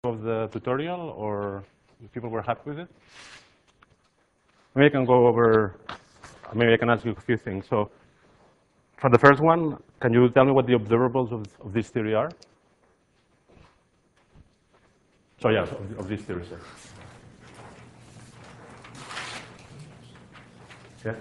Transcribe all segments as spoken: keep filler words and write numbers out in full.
of the tutorial, or if people were happy with it? Maybe I can go over, maybe I can ask you a few things. So for the first one, can you tell me what the observables of, of this theory are? So yes, of, of this theory, sir. Yeah?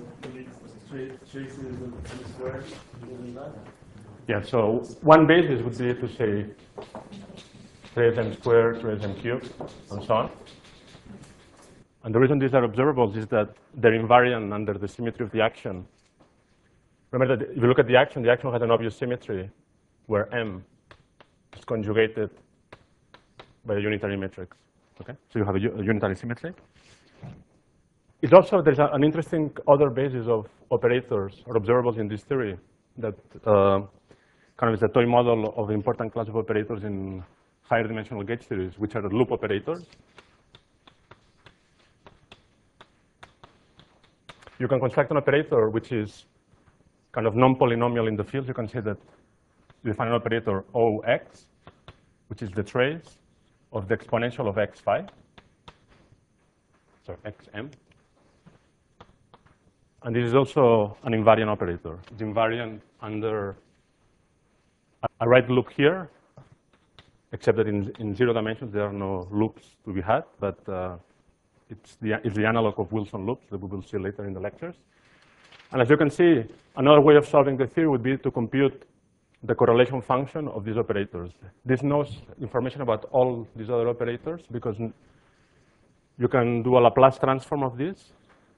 Yeah, so one basis would be to say trace m squared, trace m cubed, and so on. And the reason these are observables is that they're invariant under the symmetry of the action. Remember that if you look at the action, the action has an obvious symmetry where m is conjugated by a unitary matrix. Okay, so you have a, a unitary symmetry. It also, there's a, an interesting other basis of operators or observables in this theory that uh, kind of is a toy model of the important class of operators in higher dimensional gauge theories, which are the loop operators. You can construct an operator which is kind of non-polynomial in the field. You can say that you define an operator O X, which is the trace of the exponential of x phi, so xm. And this is also an invariant operator. It's invariant under, I write loop here, except that in, in zero dimensions there are no loops to be had, but uh, it's, the, it's the analog of Wilson loops that we will see later in the lectures. And as you can see, another way of solving the theory would be to compute the correlation function of these operators. This knows information about all these other operators because you can do a Laplace transform of this.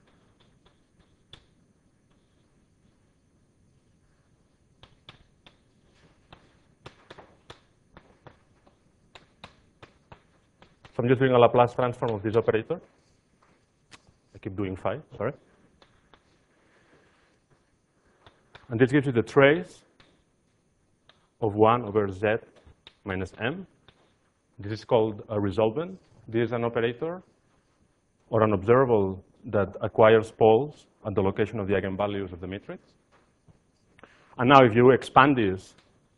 So I'm just doing a Laplace transform of this operator. I keep doing phi, sorry. And this gives you the trace of one over z minus m. This is called a resolvent. This is an operator or an observable that acquires poles at the location of the eigenvalues of the matrix. And now if you expand this,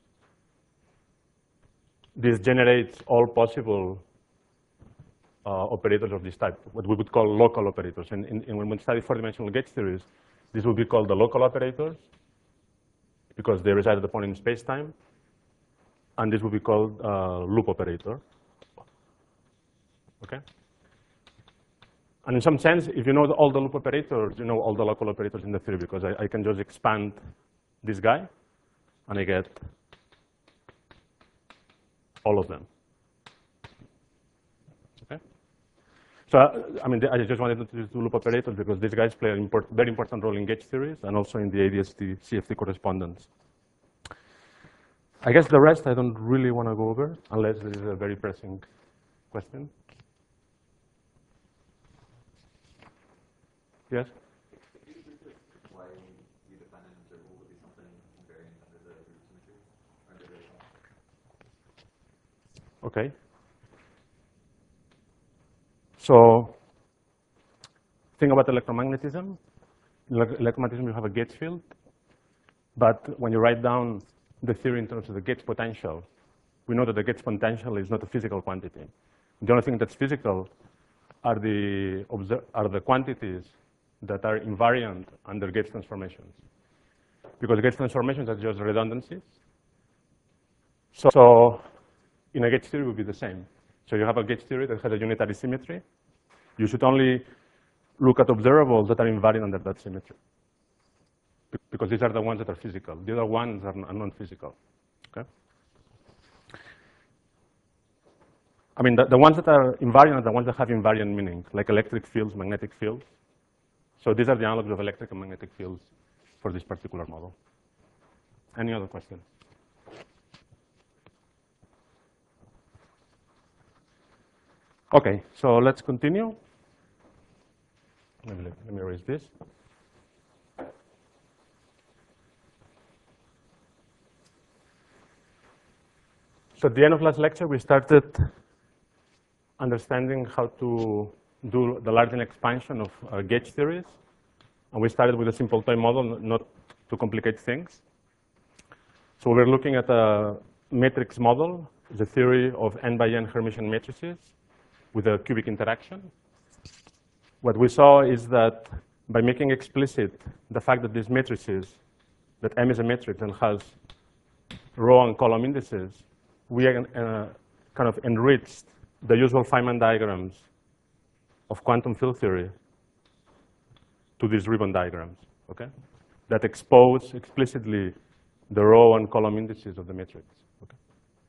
this generates all possible uh, operators of this type, what we would call local operators. And, in, in when we study four-dimensional gauge theories, this would be called the local operators because they reside at the point in space-time. And this would be called uh, loop operator. Okay? And in some sense, if you know the, all the loop operators, you know all the local operators in the theory because I, I can just expand this guy and I get all of them. Okay? So, I mean, I just wanted to do loop operators because these guys play a import, very important role in gauge theories and also in the A D S T C F T correspondence. I guess the rest I don't really want to go over unless there is a very pressing question. Yes? Why you define an observable to be something invariant under the root symmetry? Under the Okay. So think about electromagnetism. In electromagnetism, you have a gauge field. But when you write down the theory in terms of the gauge potential, we know that the gauge potential is not a physical quantity. The only thing that's physical are the, are the quantities that are invariant under gauge transformations. Because gauge transformations are just redundancies. So, so in a gauge theory, it would be the same. So you have a gauge theory that has a unitary symmetry. You should only look at observables that are invariant under that symmetry, because these are the ones that are physical. The other ones are non-physical. Okay? I mean, the, the ones that are invariant are the ones that have invariant meaning, like electric fields, magnetic fields. So these are the analogs of electric and magnetic fields for this particular model. Any other questions? Okay, so let's continue. Let me, let me erase this. So at the end of last lecture, we started understanding how to do the Largen expansion of uh, gauge theories. And we started with a simple toy model, not to complicate things. So we're looking at a matrix model the theory of n by n Hermitian matrices with a cubic interaction. What we saw is that by making explicit the fact that these matrices, that M is a matrix and has row and column indices, we uh, kind of enriched the usual Feynman diagrams of quantum field theory to these ribbon diagrams, okay? That expose explicitly the row and column indices of the matrix, okay?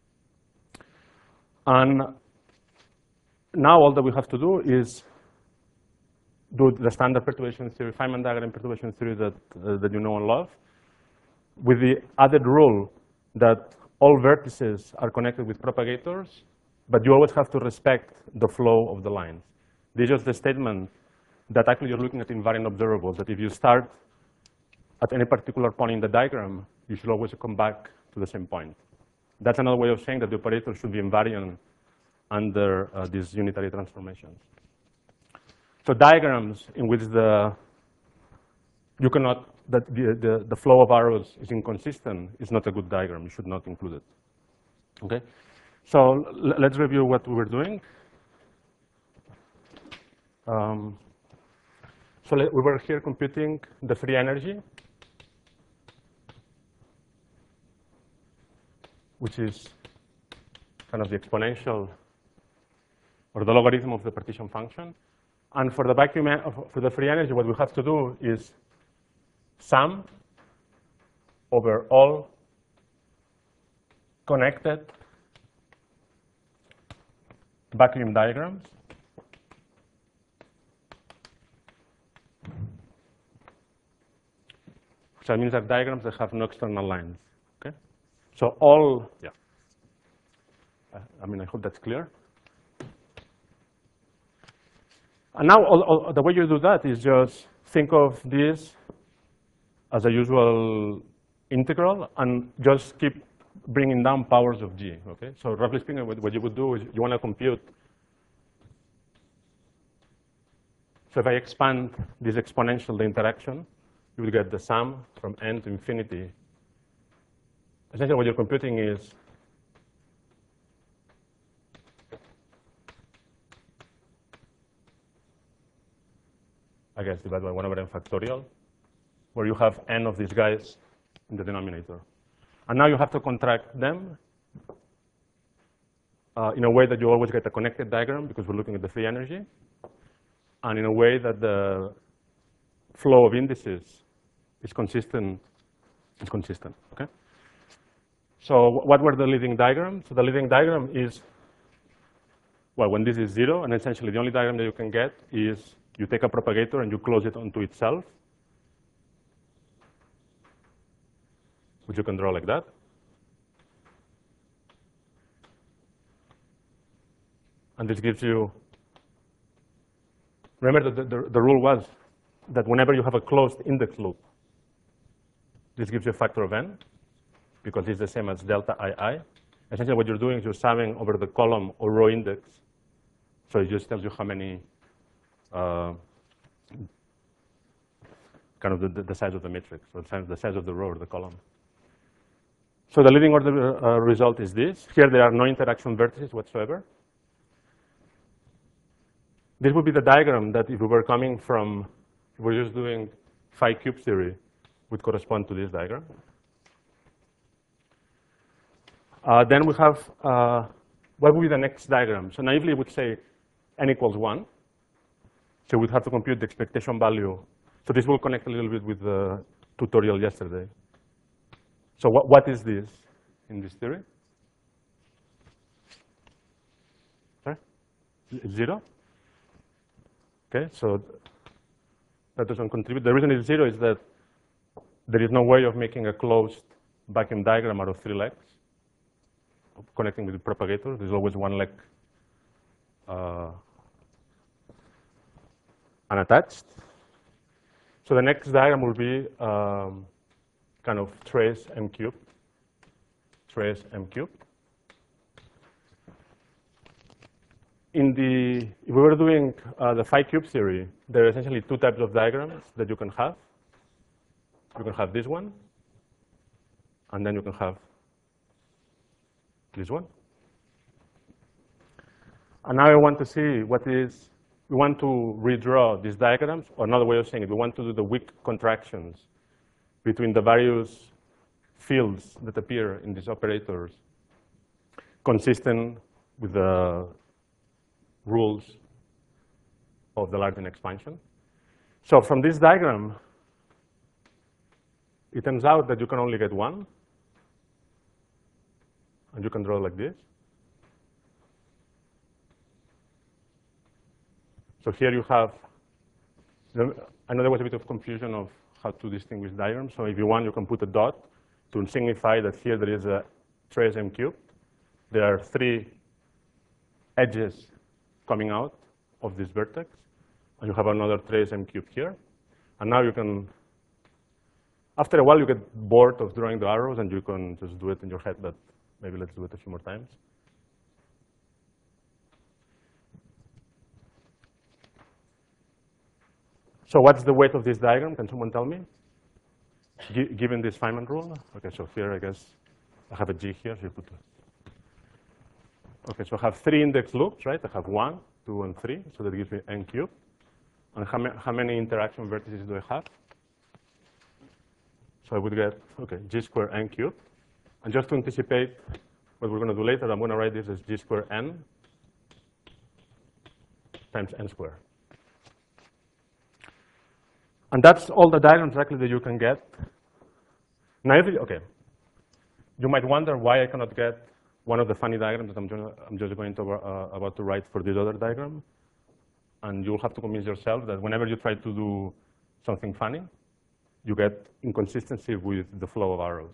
And now all that we have to do is do the standard perturbation theory, Feynman diagram perturbation theory that, uh, that you know and love, with the added rule that all vertices are connected with propagators, but you always have to respect the flow of the lines. This is just the statement that actually you're looking at invariant observables, that if you start at any particular point in the diagram, you should always come back to the same point. That's another way of saying that the operator should be invariant under uh, these unitary transformations. So diagrams in which the you cannot that the, the, the flow of arrows is inconsistent is not a good diagram. You should not include it. Okay? So let's review what we were doing. Um, so we were here computing the free energy, which is kind of the exponential or the logarithm of the partition function. And for the vacuum, for the free energy, what we have to do is sum over all connected vacuum diagrams. So that means that diagrams that have no external lines. Okay? So all, yeah. I mean, I hope that's clear. And now, all, all, the way you do that is just think of this as a usual integral and just keep bringing down powers of g. Okay? So roughly speaking, what, what you would do is you want to compute. So if I expand this exponential, the interaction, you will get the sum from n to infinity. Essentially, what you're computing is I guess divided by one over n factorial, where you have n of these guys in the denominator. And now you have to contract them uh, in a way that you always get a connected diagram, because we're looking at the free energy, and in a way that the flow of indices is consistent. Is consistent. Okay. So what were the leading diagrams? So the leading diagram is, well, when this is zero, and essentially the only diagram that you can get is you take a propagator and you close it onto itself, which you can draw like that. And this gives you, remember that the, the, the rule was that whenever you have a closed index loop, this gives you a factor of n, because it's the same as delta ii. Essentially what you're doing is you're summing over the column or row index. So it just tells you how many, uh, kind of the, the size of the matrix, or the size of the row or the column. So the leading order uh, result is this. Here there are no interaction vertices whatsoever. This would be the diagram that if we were coming from, if we were just doing phi cube theory, would correspond to this diagram. Uh, then we have, uh, what would be the next diagram? So naively we would say n equals one. So we'd have to compute the expectation value. So this will connect a little bit with the tutorial yesterday. So what, what is this in this theory? Sorry? It's zero? Okay, so that doesn't contribute. The reason it's zero is that there is no way of making a closed vacuum diagram out of three legs, connecting with the propagator. There's always one leg uh, unattached. So the next diagram will be um, kind of trace m cubed, trace m cubed. In the, if we were doing uh, the phi cube theory, there are essentially two types of diagrams that you can have. You can have this one, and then you can have this one. And now I want to see what is, we want to redraw these diagrams, or another way of saying it, we want to do the weak contractions between the various fields that appear in these operators, consistent with the rules of the Larkin expansion. So from this diagram, it turns out that you can only get one, and you can draw like this. So here you have, I know there was a bit of confusion of how to distinguish diagrams. So if you want, you can put a dot to signify that here there is a trace M cubed. There are three edges coming out of this vertex, and you have another trace M cubed here. And now you can, after a while, you get bored of drawing the arrows, and you can just do it in your head, but maybe let's do it a few more times. So what's the weight of this diagram? Can someone tell me? G given this Feynman rule? Okay, so here I guess I have a G here. So you put okay, so I have three index loops, right? I have one, two, and three. So that gives me n cubed. And how, ma how many interaction vertices do I have? So I would get, okay, G squared n cubed. And just to anticipate what we're going to do later, I'm going to write this as G squared n times n squared. And that's all the diagrams exactly that you can get. Now, if you, okay, you might wonder why I cannot get one of the funny diagrams that I'm, gonna, I'm just going to uh, about to write for this other diagram. And you'll have to convince yourself that whenever you try to do something funny, you get inconsistency with the flow of arrows.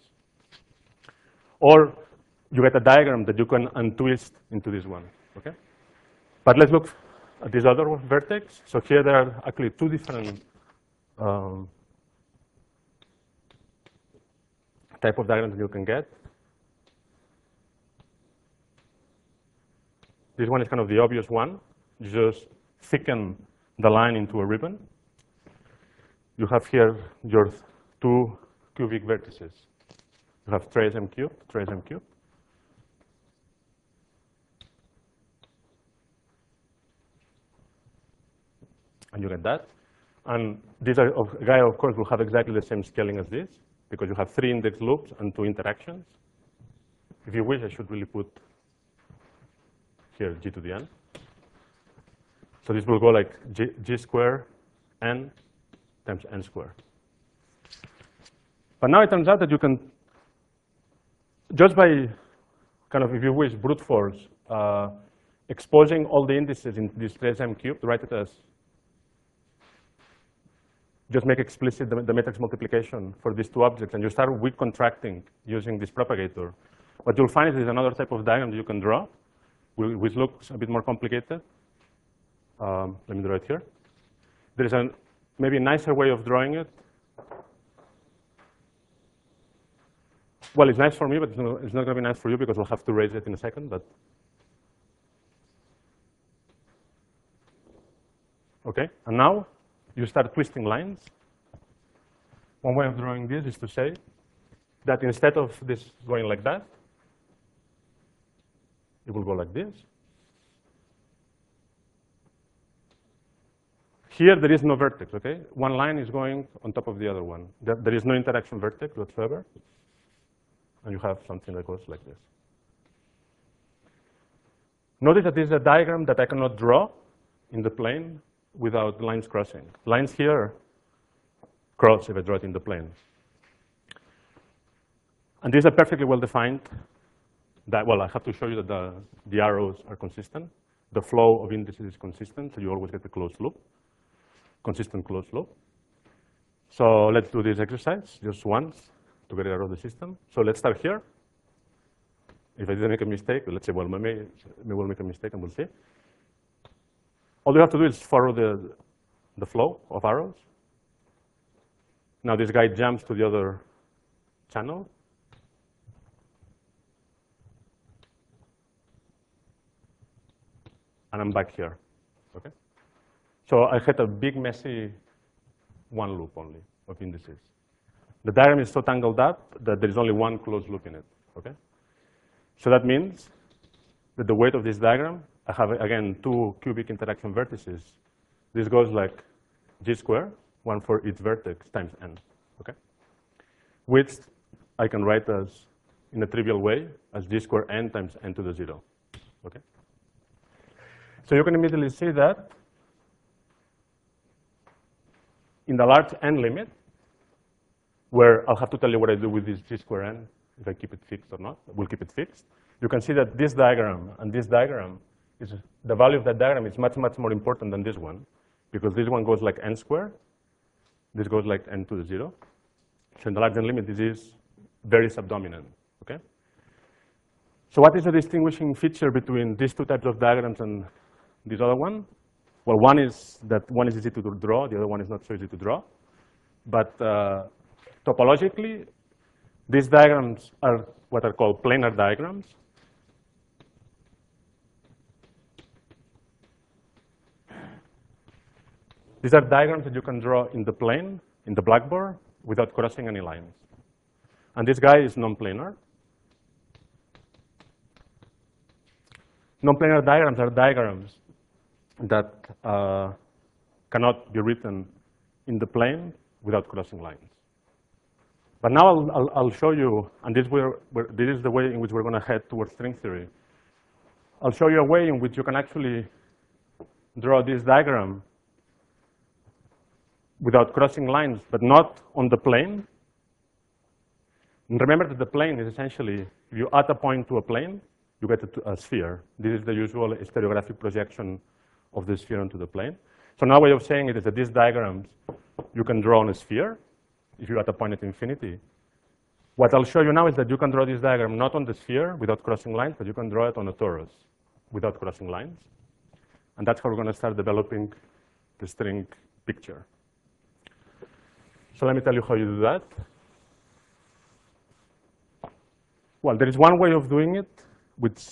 Or you get a diagram that you can untwist into this one, okay? But let's look at this other vertex. So here there are actually two different Um, type of diagrams that you can get. This one is kind of the obvious one. You just thicken the line into a ribbon. You have here your two cubic vertices. You have trace M cubed, trace M cubed. And you get that. And this guy, of course, will have exactly the same scaling as this, because you have three index loops and two interactions. If you wish, I should really put here G to the n. So this will go like G, G squared n times n squared. But now it turns out that you can, just by kind of, if you wish, brute force, uh, exposing all the indices in this trace M cubed, write it as, just make explicit the, the matrix multiplication for these two objects, and you start weak contracting using this propagator. What you'll find is there's another type of diagram that you can draw, which looks a bit more complicated. Um, let me draw it here. There is a maybe a nicer way of drawing it. Well, it's nice for me, but it's not, it's not going to be nice for you because we'll have to raise it in a second. But okay, and now you start twisting lines. One way of drawing this is to say that instead of this going like that, it will go like this. Here, there is no vertex, okay? One line is going on top of the other one. There is no interaction vertex whatsoever. And you have something that goes like this. Notice that this is a diagram that I cannot draw in the plane without lines crossing. Lines here cross if I draw it in the plane. And these are perfectly well defined. That, well, I have to show you that the, the arrows are consistent. The flow of indices is consistent, so you always get a closed loop, consistent closed loop. So let's do this exercise just once to get it out of the system. So let's start here. If I didn't make a mistake, let's say, well, maybe, maybe we'll make a mistake and we'll see. All you have to do is follow the, the flow of arrows. Now this guy jumps to the other channel. And I'm back here, okay? So I had a big, messy one loop only of indices. The diagram is so tangled up that there is only one closed loop in it, okay? So that means that the weight of this diagram I have, again, two cubic interaction vertices. This goes like g squared, one for each vertex, times n, okay? Which I can write as, in a trivial way, as g squared n times n to the zero, okay? So you can immediately see that in the large n limit, where I'll have to tell you what I do with this g squared n, if I keep it fixed or not, we'll keep it fixed. You can see that this diagram and this diagram, is the value of that diagram is much, much more important than this one, because this one goes like n squared, this goes like n to the zero. So in the large n limit, this is very subdominant, okay? So what is the distinguishing feature between these two types of diagrams and this other one? Well, one is that one is easy to draw, the other one is not so easy to draw. But uh, topologically, these diagrams are what are called planar diagrams. These are diagrams that you can draw in the plane, in the blackboard, without crossing any lines. And this guy is non-planar. Non-planar diagrams are diagrams that uh, cannot be written in the plane without crossing lines. But now I'll, I'll, I'll show you, and this, where, where, this is the way in which we're going to head towards string theory. I'll show you a way in which you can actually draw this diagram without crossing lines, but not on the plane. And remember that the plane is essentially, if you add a point to a plane, you get a, a sphere. This is the usual stereographic projection of the sphere onto the plane. So another way of saying it is that these diagrams you can draw on a sphere if you add a point at infinity. What I'll show you now is that you can draw this diagram not on the sphere without crossing lines, but you can draw it on a torus without crossing lines. And that's how we're going to start developing the string picture. So let me tell you how you do that. Well, there is one way of doing it, which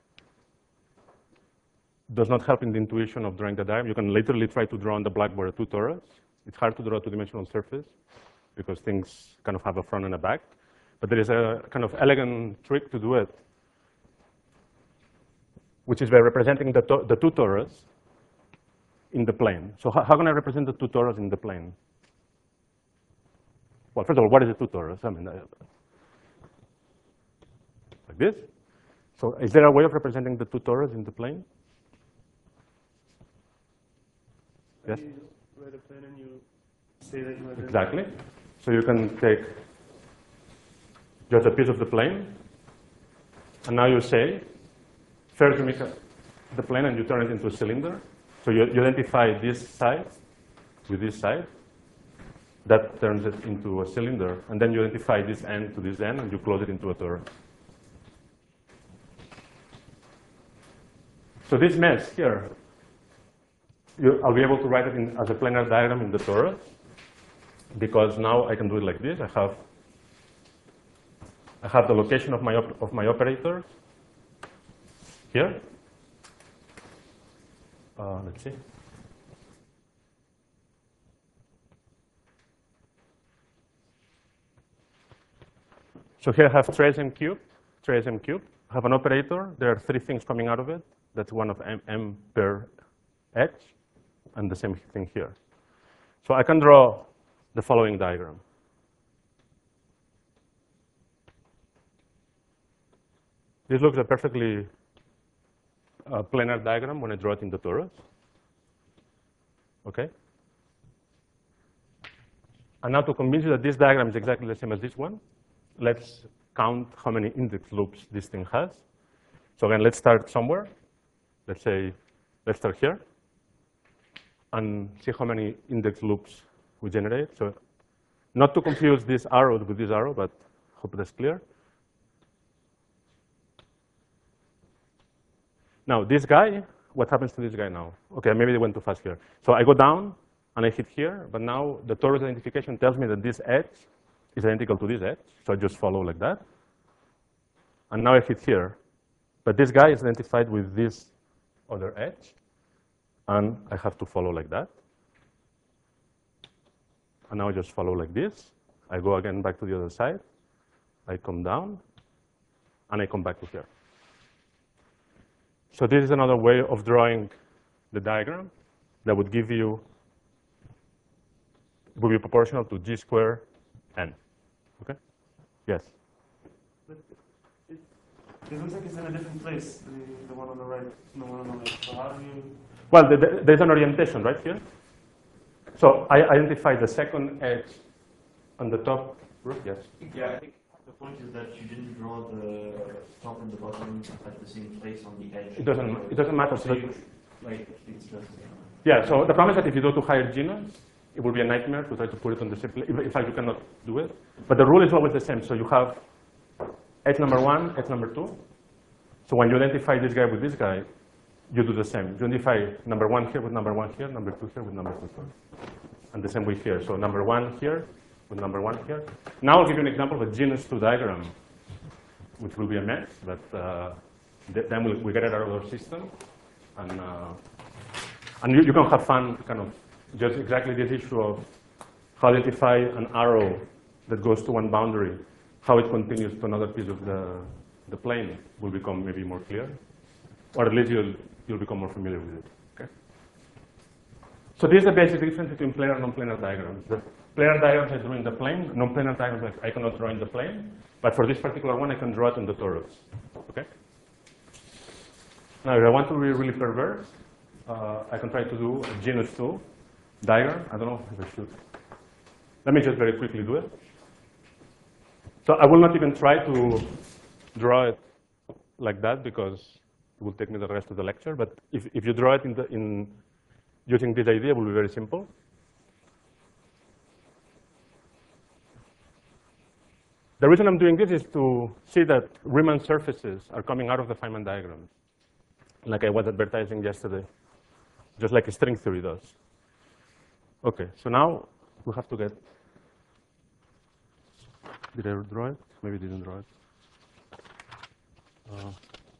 does not help in the intuition of drawing the diagram. You can literally try to draw on the blackboard a two torus. It's hard to draw a two-dimensional surface because things kind of have a front and a back. But there is a kind of elegant trick to do it, which is by representing the, to the two torus in the plane. So how, how can I represent the two torus in the plane? Well, first of all, what is a two torus? I mean, uh, like this. So is there a way of representing the two torus in the plane? Yes? You write a plane and you say that you identify. Exactly. So you can take just a piece of the plane, and now you say, first you make a, the plane and you turn it into a cylinder. So you, you identify this side with this side. That turns it into a cylinder. And then you identify this end to this end, and you close it into a torus. So this mess here, you, I'll be able to write it in, as a planar diagram in the torus, because now I can do it like this. I have, I have the location of my, op of my operators here. Uh, let's see. So here I have trace m cubed, trace m cubed. I have an operator. There are three things coming out of it. That's one of m, m per h, and the same thing here. So I can draw the following diagram. This looks a perfectly uh, planar diagram when I draw it in the torus. Okay? And now to convince you that this diagram is exactly the same as this one, let's count how many index loops this thing has. So again, let's start somewhere. Let's say, let's start here, and see how many index loops we generate. So not to confuse this arrow with this arrow, but hope that's clear. Now, this guy, what happens to this guy now? OK, maybe they went too fast here. So I go down, and I hit here. But now the torus identification tells me that this edge is identical to this edge. So I just follow like that. And now I hit here. But this guy is identified with this other edge. And I have to follow like that. And now I just follow like this. I go again back to the other side. I come down. And I come back to here. So this is another way of drawing the diagram that would give you, would be proportional to G squared N. Okay? Yes? But it, it looks like it's in a different place, the, the one on the right and the one on the left. So how do you... Well, the, the, there's an orientation right here. So I identify the second edge on the top roof. Yes? Yeah, I think the point is that you didn't draw the top and the bottom at the same place on the edge. It doesn't, it doesn't matter. So So you, like, it's just... yeah, so the problem is that if you go to higher genus, it will be a nightmare to try to put it on the same place. In fact, you cannot do it. But the rule is always the same. So you have edge number one, edge number two. So when you identify this guy with this guy, you do the same. You identify number one here with number one here, number two here with number two here. And the same way here. So number one here with number one here. Now I'll give you an example of a genus two diagram, which will be a mess, but uh, th then we'll, we get it out of our system. And, uh, and you, you can have fun kind of just exactly this issue of how identify an arrow that goes to one boundary, how it continues to another piece of the, the plane will become maybe more clear. Or at least you'll, you'll become more familiar with it. Okay? So this is the basic difference between planar and non-planar diagrams. The planar diagrams I draw in the plane, non-planar diagrams I cannot draw in the plane, but for this particular one I can draw it in the torus. Okay? Now if I want to be really perverse, uh, I can try to do a genus two diagram. I don't know if I should. Let me just very quickly do it. So I will not even try to draw it like that because it will take me the rest of the lecture. But if, if you draw it in, the, in using this idea, it will be very simple. The reason I'm doing this is to see that Riemann surfaces are coming out of the Feynman diagrams, like I was advertising yesterday, just like string theory does. Okay, so now we have to get, did I draw it? Maybe I didn't draw it. Uh,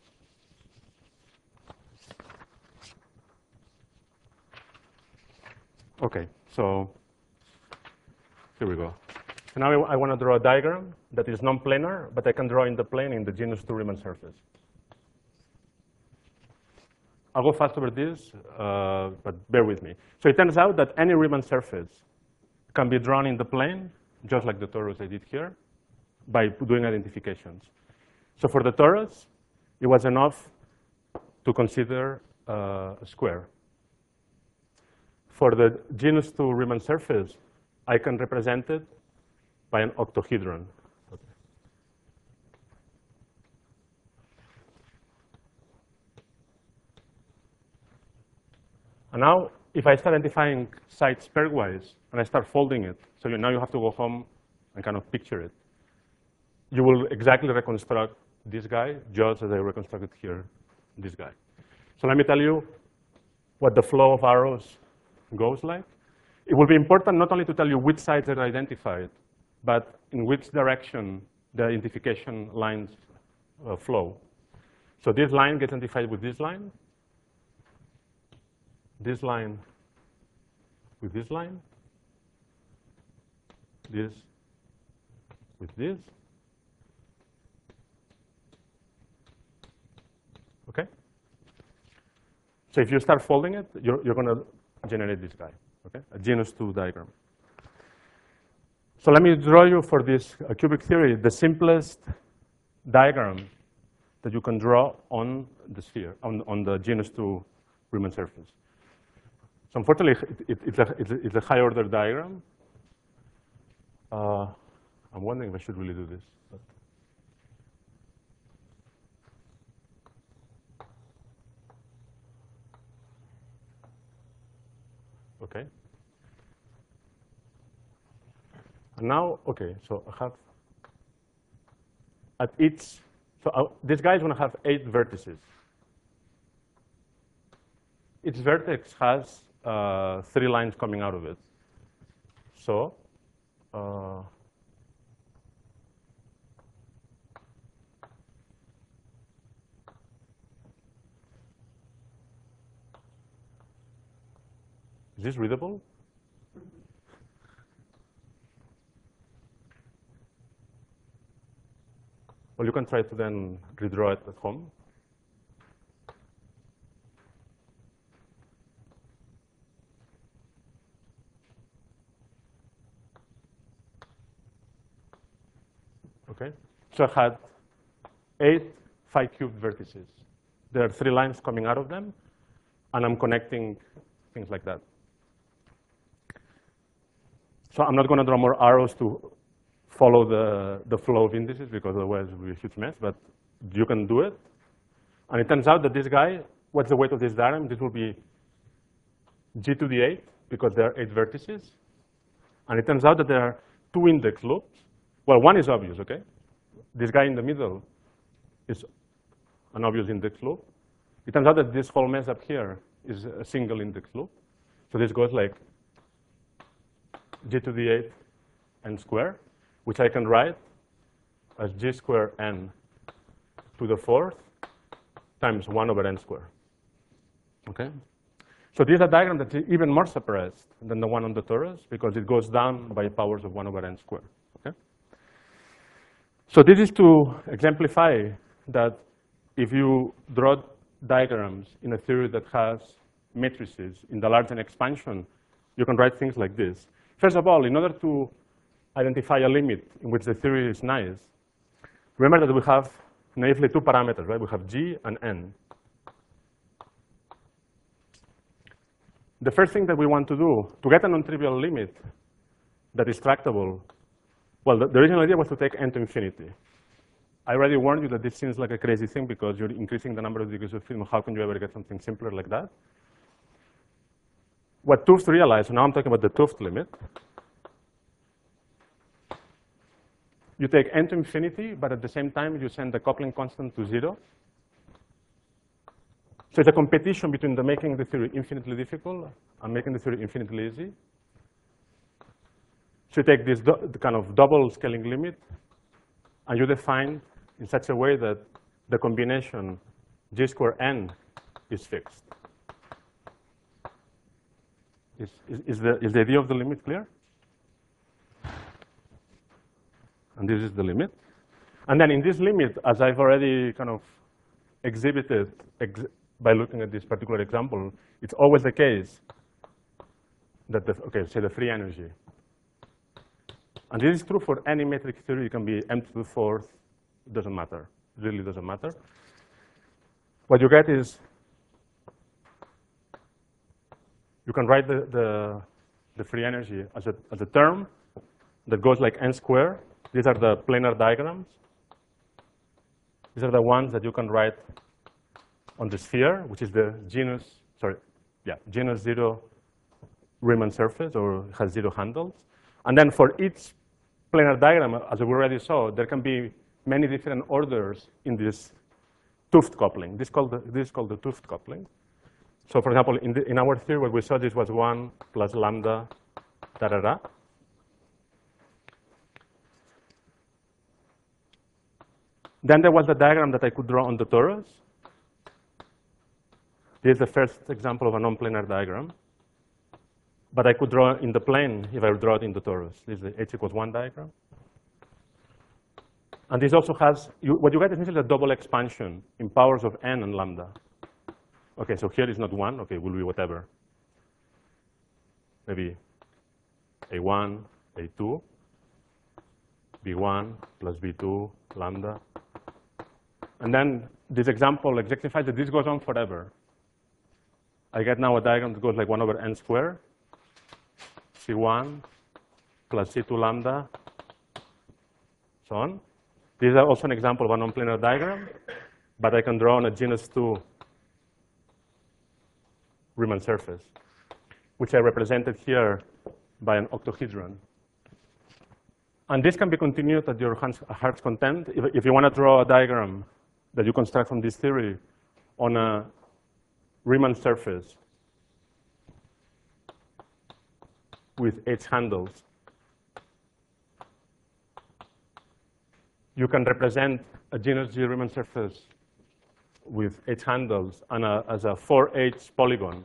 okay, so here we go. So now I, I want to draw a diagram that is non-planar, but I can draw in the plane in the genus two Riemann surface. I'll go fast over this, uh, but bear with me. So it turns out that any Riemann surface can be drawn in the plane, just like the torus I did here, by doing identifications. So for the torus, it was enough to consider uh, a square. For the genus two Riemann surface, I can represent it by an octahedron. And now, if I start identifying sites pairwise, and I start folding it, so you, now you have to go home and kind of picture it, you will exactly reconstruct this guy, just as I reconstructed here this guy. So let me tell you what the flow of arrows goes like. It will be important not only to tell you which sites are identified, but in which direction the identification lines uh, flow. So this line gets identified with this line, this line with this line, this with this. Okay? So if you start folding it, you're, you're going to generate this guy, okay? A genus two diagram. So let me draw you for this uh, cubic theory the simplest diagram that you can draw on the sphere, on, on the genus two Riemann surface. So unfortunately, it, it, it's, a, it's, a, it's a high order diagram. Uh, I'm wondering if I should really do this. But. Okay. And now, okay, so I have at each, so uh, this guy is going to have eight vertices. Each vertex has uh, three lines coming out of it. So, uh, is this readable? Well, you can try to then redraw it at home. okay? So I had eight phi cubed vertices. There are three lines coming out of them, and I'm connecting things like that. So I'm not going to draw more arrows to follow the, the flow of indices, because otherwise it will be a huge mess, but you can do it. And it turns out that this guy, what's the weight of this diagram? This will be g to the eight, because there are eight vertices. And it turns out that there are two index loops. Well, one is obvious, okay? This guy in the middle is an obvious index loop. It turns out that this whole mess up here is a single index loop. So this goes like g to the eighth n squared, which I can write as g squared n to the fourth times one over n squared. Okay? So this is a diagram that's even more suppressed than the one on the torus, because it goes down by powers of one over n squared. Okay? So this is to exemplify that if you draw diagrams in a theory that has matrices in the large n expansion, you can write things like this. First of all, in order to identify a limit in which the theory is nice, remember that we have naively two parameters, right? We have g and n. The first thing that we want to do, to get a non-trivial limit that is tractable, well, the, the original idea was to take n to infinity. I already warned you that this seems like a crazy thing because you're increasing the number of degrees of freedom. How can you ever get something simpler like that? What 't Hooft realized, so now I'm talking about the 't Hooft limit, you take n to infinity, but at the same time, you send the coupling constant to zero. So it's a competition between the making the theory infinitely difficult and making the theory infinitely easy. So you take this the kind of double scaling limit, and you define in such a way that the combination g squared n is fixed. Is, is, is, the, is the idea of the limit clear? And this is the limit. And then in this limit, as I've already kind of exhibited ex by looking at this particular example, it's always the case that the, okay, say the free energy. And this is true for any metric theory. It can be m to the fourth. It doesn't matter. It really doesn't matter. What you get is you can write the, the, the free energy as a, as a term that goes like n squared. These are the planar diagrams. These are the ones that you can write on the sphere, which is the genus, sorry, yeah, genus zero Riemann surface, or has zero handles. And then for each planar diagram, as we already saw, there can be many different orders in this 't Hooft coupling. This is called the, this is called the 't Hooft coupling. So for example, in, the, in our theory, what we saw, this was one plus lambda, da da da. Then there was the diagram that I could draw on the torus. This is the first example of a non-planar diagram. But I could draw in the plane if I draw it in the torus. This is the h equals one diagram. And this also has, you, what you get is essentially a double expansion in powers of n and lambda. Okay, so here is not one. Okay, it will be whatever. Maybe a one, a two, b one plus b two, lambda. And then this example exemplifies that this goes on forever. I get now a diagram that goes like one over n squared, c one plus c two lambda, so on. This is also an example of a non-planar diagram, but I can draw on a genus two Riemann surface, which I represented here by an octahedron. And this can be continued at your heart's content. If, if you want to draw a diagram that you construct from this theory on a Riemann surface with h handles, you can represent a genus G Riemann surface with h handles and a, as a four h polygon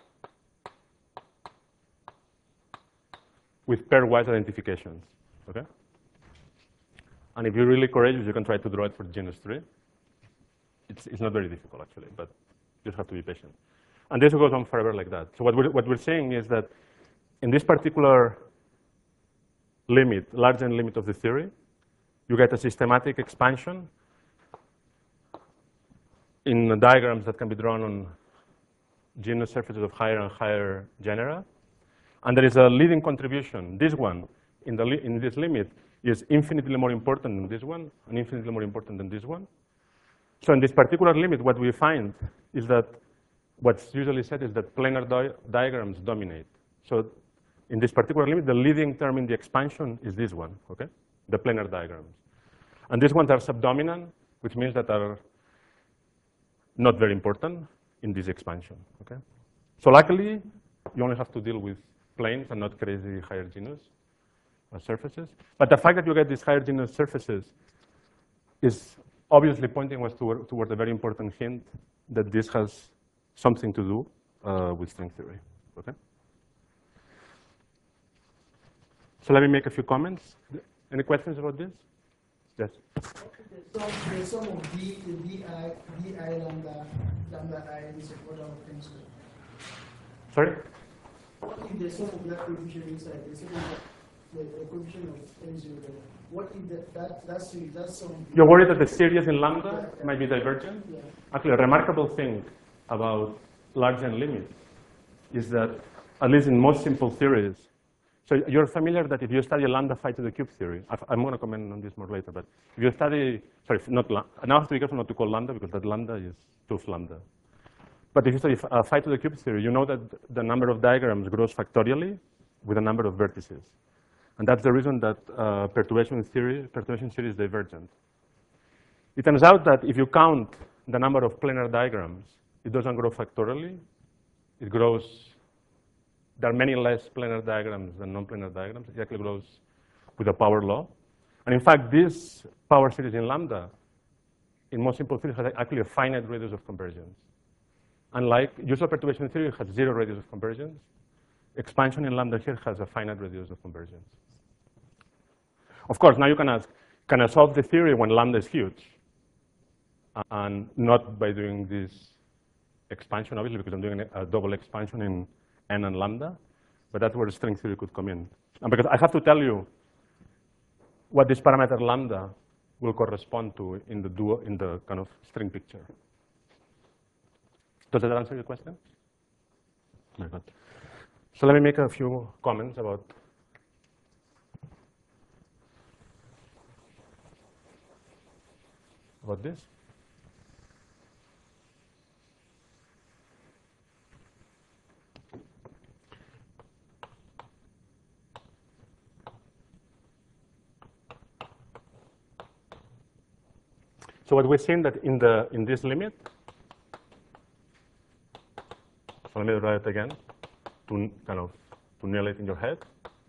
with pairwise identifications. Okay? And if you're really courageous, you can try to draw it for genus three. It's, it's not very difficult, actually, but you just have to be patient. And this goes on forever like that. So what we're, what we're saying is that in this particular limit, large n limit of the theory, you get a systematic expansion in the diagrams that can be drawn on genus surfaces of higher and higher genera. And there is a leading contribution. This one, in, the li in this limit, is infinitely more important than this one, and infinitely more important than this one. So in this particular limit, what we find is that what's usually said is that planar di diagrams dominate. So in this particular limit, the leading term in the expansion is this one, okay? The planar diagrams. And these ones are subdominant, which means that are not very important in this expansion, okay? So luckily, you only have to deal with planes and not crazy higher genus uh, surfaces. But the fact that you get these higher genus surfaces is obviously pointing us toward, toward a very important hint that this has something to do uh, with string theory, okay? So let me make a few comments. Any questions about this? Yes? So the sum of d, the di, di lambda, lambda I is a order of n squared. Sorry? What if the sum of that coefficient inside, the sum of the, the coefficient of n zero, what if that, that, that series, that sum? You're worried that the series in lambda Yeah. might be divergent? Yeah. Actually, a remarkable thing about large n limits is that, at least in most simple theories, so you're familiar that if you study lambda phi to the cube theory, I've, I'm going to comment on this more later, but if you study, sorry, not lambda, now I have to be careful not to call lambda because that lambda is tooth lambda. But if you study uh, phi to the cube theory, you know that the number of diagrams grows factorially with the number of vertices. And that's the reason that uh, perturbation theory, perturbation theory is divergent. It turns out that if you count the number of planar diagrams, it doesn't grow factorially. It grows, there are many less planar diagrams than non-planar diagrams. It actually grows with a power law. And in fact, this power series in lambda, in most simple theories, has actually a finite radius of convergence. Unlike usual perturbation theory, it has zero radius of convergence. Expansion in lambda here has a finite radius of convergence. Of course, now you can ask, can I solve the theory when lambda is huge? And not by doing this expansion, obviously, because I'm doing a double expansion in n and lambda. But that's where string theory could come in. And because I have to tell you what this parameter lambda will correspond to in the duo, in the kind of string picture. Does that answer your question? Very good. So let me make a few comments about about this. So what we're seeing that in the in this limit, so let me write it again to kind of to nail it in your head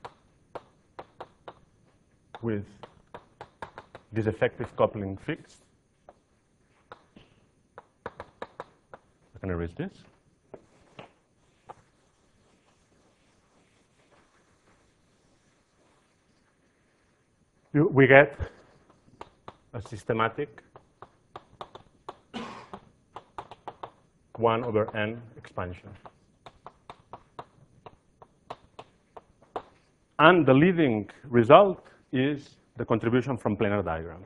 with this effective coupling fixed. I can erase this. You, we get a systematic one over n expansion. And the leading result is the contribution from planar diagrams.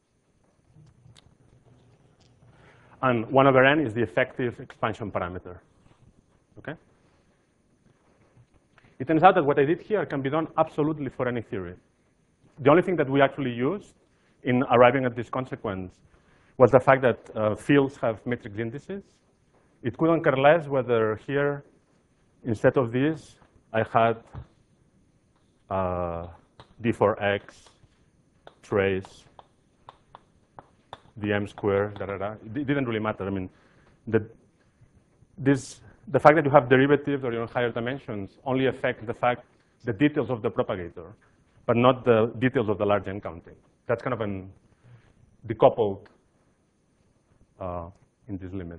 And one over n is the effective expansion parameter. Okay? It turns out that what I did here can be done absolutely for any theory. The only thing that we actually used in arriving at this consequence was the fact that uh, fields have matrix indices. It couldn't care less whether here, instead of this, I had uh, d for x trace the m squared, da, da, da. It didn't really matter. I mean, the, this, the fact that you have derivatives or you're in higher dimensions only affects the fact, the details of the propagator, but not the details of the large n counting. That's kind of an decoupled uh, in this limit.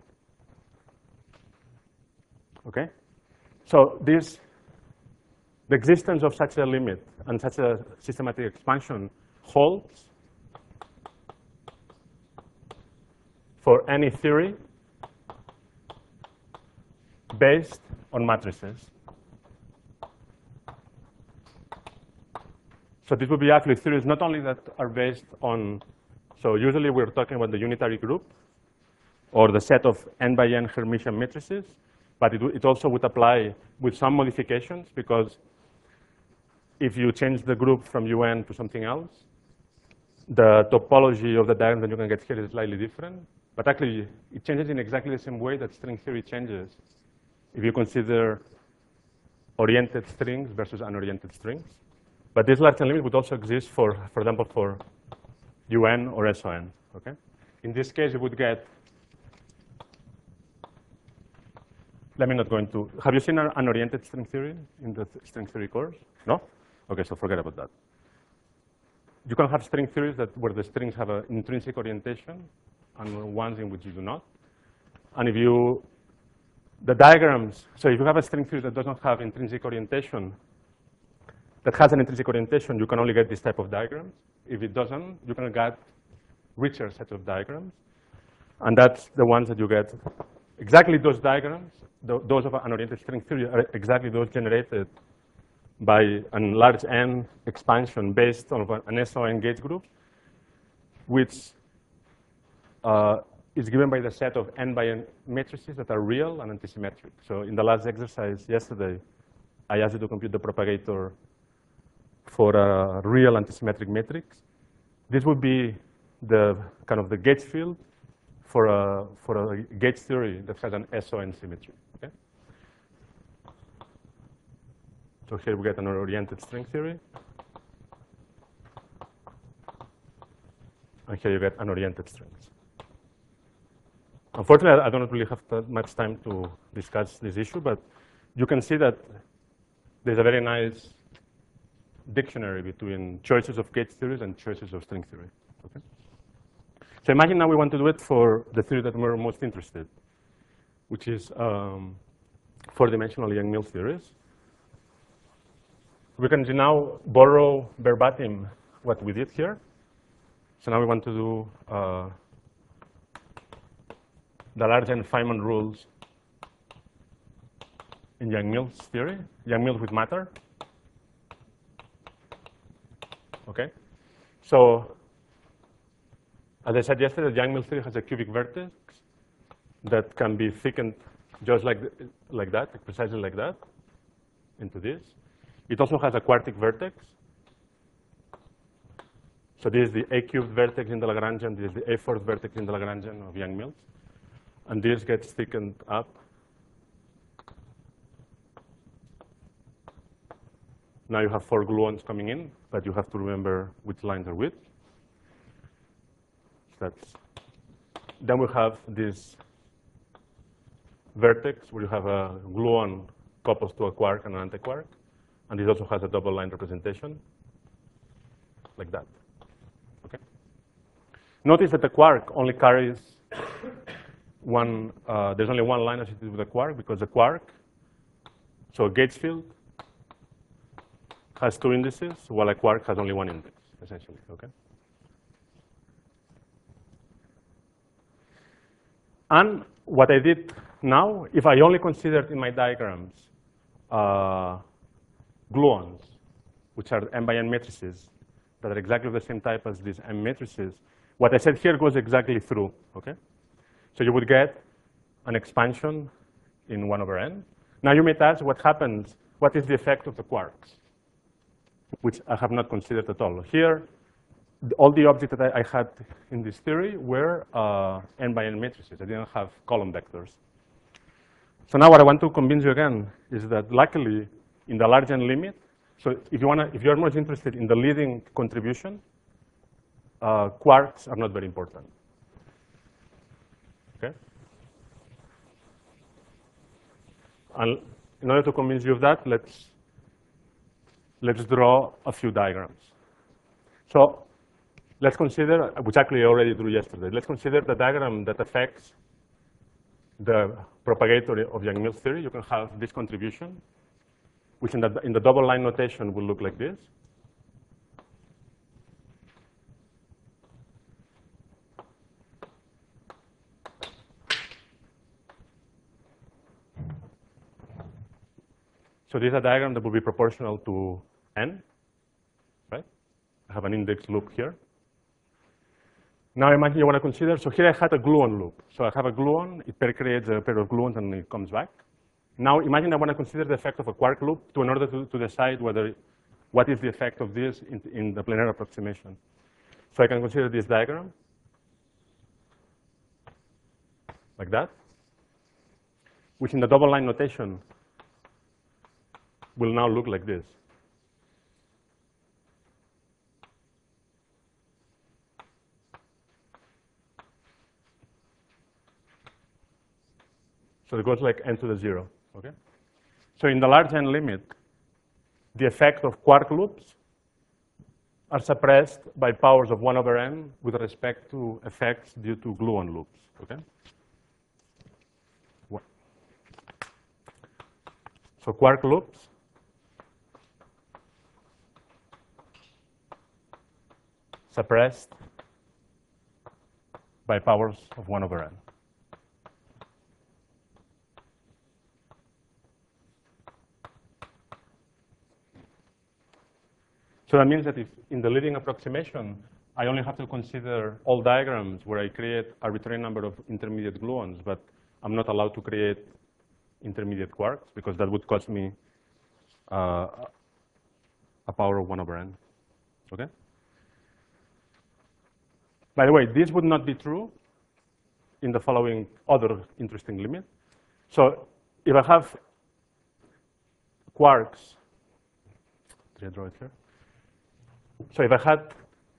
Okay? So this, the existence of such a limit and such a systematic expansion holds for any theory based on matrices. So this would be actually theories not only that are based on, so usually we're talking about the unitary group or the set of n by n Hermitian matrices, but it, it also would apply with some modifications, because if you change the group from Un to something else, the topology of the diagram that you can get here is slightly different. But actually, it changes in exactly the same way that string theory changes if you consider oriented strings versus unoriented strings. But this Larsen limit would also exist for, for example, for Un or SON. Okay? In this case, you would get, let me not go into, have you seen an unoriented string theory in the th string theory course? No? Okay, so forget about that. You can have string theories that where the strings have an intrinsic orientation and ones in which you do not. And if you, the diagrams, so if you have a string theory that doesn't have intrinsic orientation, that has an intrinsic orientation, you can only get this type of diagrams. If it doesn't, you can get richer sets of diagrams. And that's the ones that you get. Exactly those diagrams, th those of an oriented string theory, are exactly those generated by a large N expansion based on an SON gauge group, which uh, is given by the set of n by n matrices that are real and antisymmetric. So in the last exercise yesterday, I asked you to compute the propagator for a real antisymmetric matrix. This would be the kind of the gauge field for a, for a gauge theory that has an SON symmetry. Okay? So here we get an oriented string theory. And here you get unoriented strings. Unfortunately, I don't really have that much time to discuss this issue, but you can see that there's a very nice dictionary between choices of gauge theories and choices of string theory. Okay? So imagine now we want to do it for the theory that we're most interested, which is um, four-dimensional Yang-Mills theories. We can now borrow verbatim what we did here. So now we want to do uh, the large N Feynman rules in Yang-Mills theory, Yang-Mills with matter. Okay? So as I said yesterday, the Yang-Mills theory has a cubic vertex that can be thickened just like, like that, precisely like that, into this. It also has a quartic vertex. So this is the A cubed vertex in the Lagrangian, this is the A fourth vertex in the Lagrangian of Yang-Mills. And this gets thickened up. Now you have four gluons coming in, but you have to remember which lines are which. That's, then we have this vertex where you have a gluon coupled to a quark and an antiquark. And this also has a double line representation, like that. Okay? Notice that the quark only carries one, uh, there's only one line associated with the quark, because the quark, so a gauge field, has two indices, while a quark has only one index, essentially. Okay? And what I did now, if I only considered in my diagrams uh, gluons, which are n by n matrices that are exactly the same type as these M matrices, what I said here goes exactly through. Okay? So you would get an expansion in one over n. Now you might ask what happens, what is the effect of the quarks, which I have not considered at all. Here, all the objects that I, I had in this theory were uh, n by n matrices. I didn't have column vectors. So now what I want to convince you again is that luckily, in the large N limit, so if you wanna, if you're most interested in the leading contribution, uh, quarks are not very important. Okay? And in order to convince you of that, let's let's draw a few diagrams. So let's consider, which actually I already drew yesterday. Let's consider the diagram that affects the propagator of Yang-Mills theory. You can have this contribution, which in the, in the double line notation will look like this. So this is a diagram that will be proportional to n, right? I have an index loop here. Now imagine you want to consider, so here I had a gluon loop. So I have a gluon, it creates a pair of gluons and it comes back. Now imagine I want to consider the effect of a quark loop to in order to, to decide whether, what is the effect of this in, in the planar approximation. So I can consider this diagram, like that, which in the double line notation will now look like this. So it goes like n to the zero, okay? So in the large n limit, the effect of quark loops are suppressed by powers of one over n with respect to effects due to gluon loops, okay? So quark loops suppressed by powers of one over n. So that means that if in the leading approximation, I only have to consider all diagrams where I create arbitrary number of intermediate gluons, but I'm not allowed to create intermediate quarks because that would cost me uh, a power of one over n, okay? By the way, this would not be true in the following other interesting limit. So if I have quarks, did I draw it here? So if I had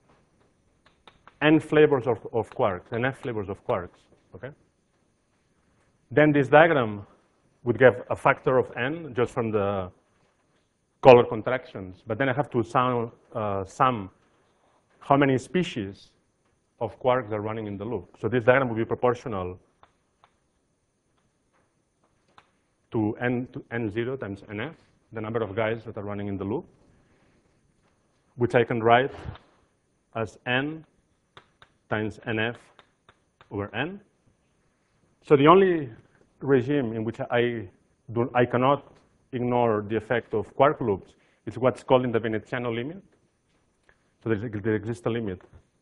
n flavors of, of quarks and f flavors of quarks, okay, then this diagram would give a factor of n just from the color contractions. But then I have to sum, uh, sum how many species of quarks are running in the loop. So this diagram would be proportional to n to n zero times nf, the number of guys that are running in the loop, which I can write as n times nf over n. So the only regime in which I, do, I cannot ignore the effect of quark loops is what's called in the Veneziano limit. So there, there exists a limit.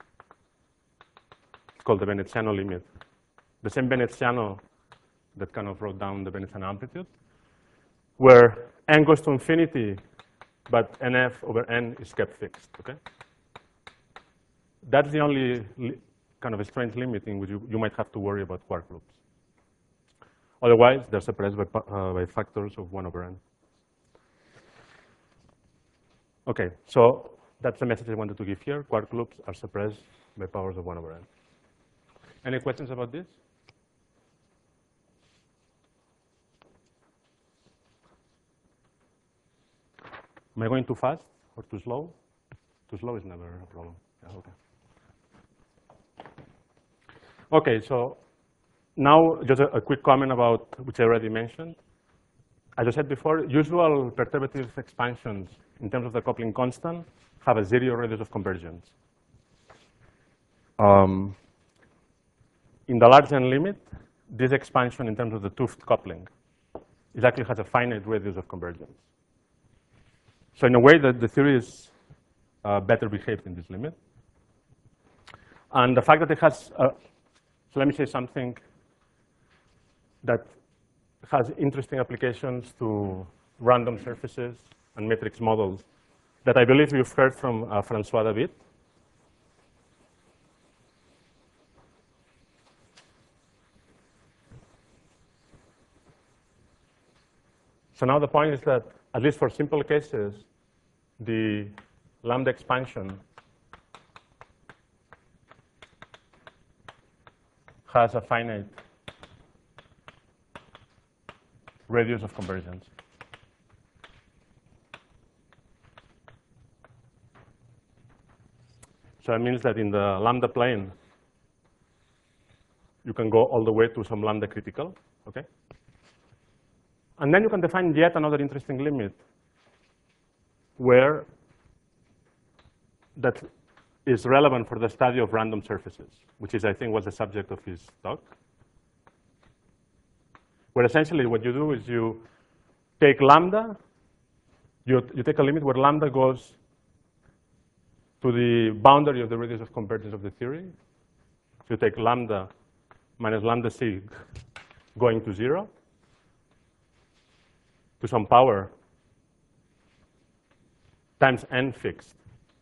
It's called the Veneziano limit. The same Veneziano that kind of wrote down the Veneziano amplitude, where n goes to infinity, but nf over n is kept fixed, okay? That's the only kind of a strange limit in which you, you might have to worry about quark loops. Otherwise, they're suppressed by, uh, by factors of one over n. Okay, so that's the message I wanted to give here. Quark loops are suppressed by powers of one over n. Any questions about this? Am I going too fast or too slow? Too slow is never a problem. Yeah, okay. Okay, so now just a, a quick comment about which I already mentioned. As I said before, usual perturbative expansions in terms of the coupling constant have a zero radius of convergence. Um, in the large n limit, this expansion in terms of the 't Hooft coupling it actually has a finite radius of convergence. So in a way, that the theory is uh, better behaved in this limit. And the fact that it has, uh, so let me say something that has interesting applications to random surfaces and matrix models that I believe you've heard from uh, Francois David. So now the point is that, at least for simple cases, the lambda expansion has a finite radius of convergence. So it means that in the lambda plane, you can go all the way to some lambda critical, okay? And then you can define yet another interesting limit where that is relevant for the study of random surfaces, which is, I think, was the subject of his talk. Where essentially what you do is you take lambda, you, you take a limit where lambda goes to the boundary of the radius of convergence of the theory. So you take lambda minus lambda sig going to zero to some power times n fixed.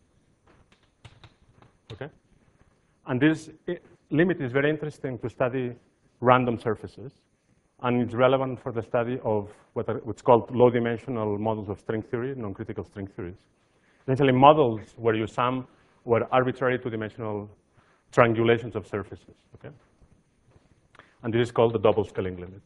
Okay? And this limit is very interesting to study random surfaces. And it's relevant for the study of what are, what's called low-dimensional models of string theory, non-critical string theories. Essentially models where you sum were arbitrary two-dimensional triangulations of surfaces. Okay? And this is called the double scaling limit.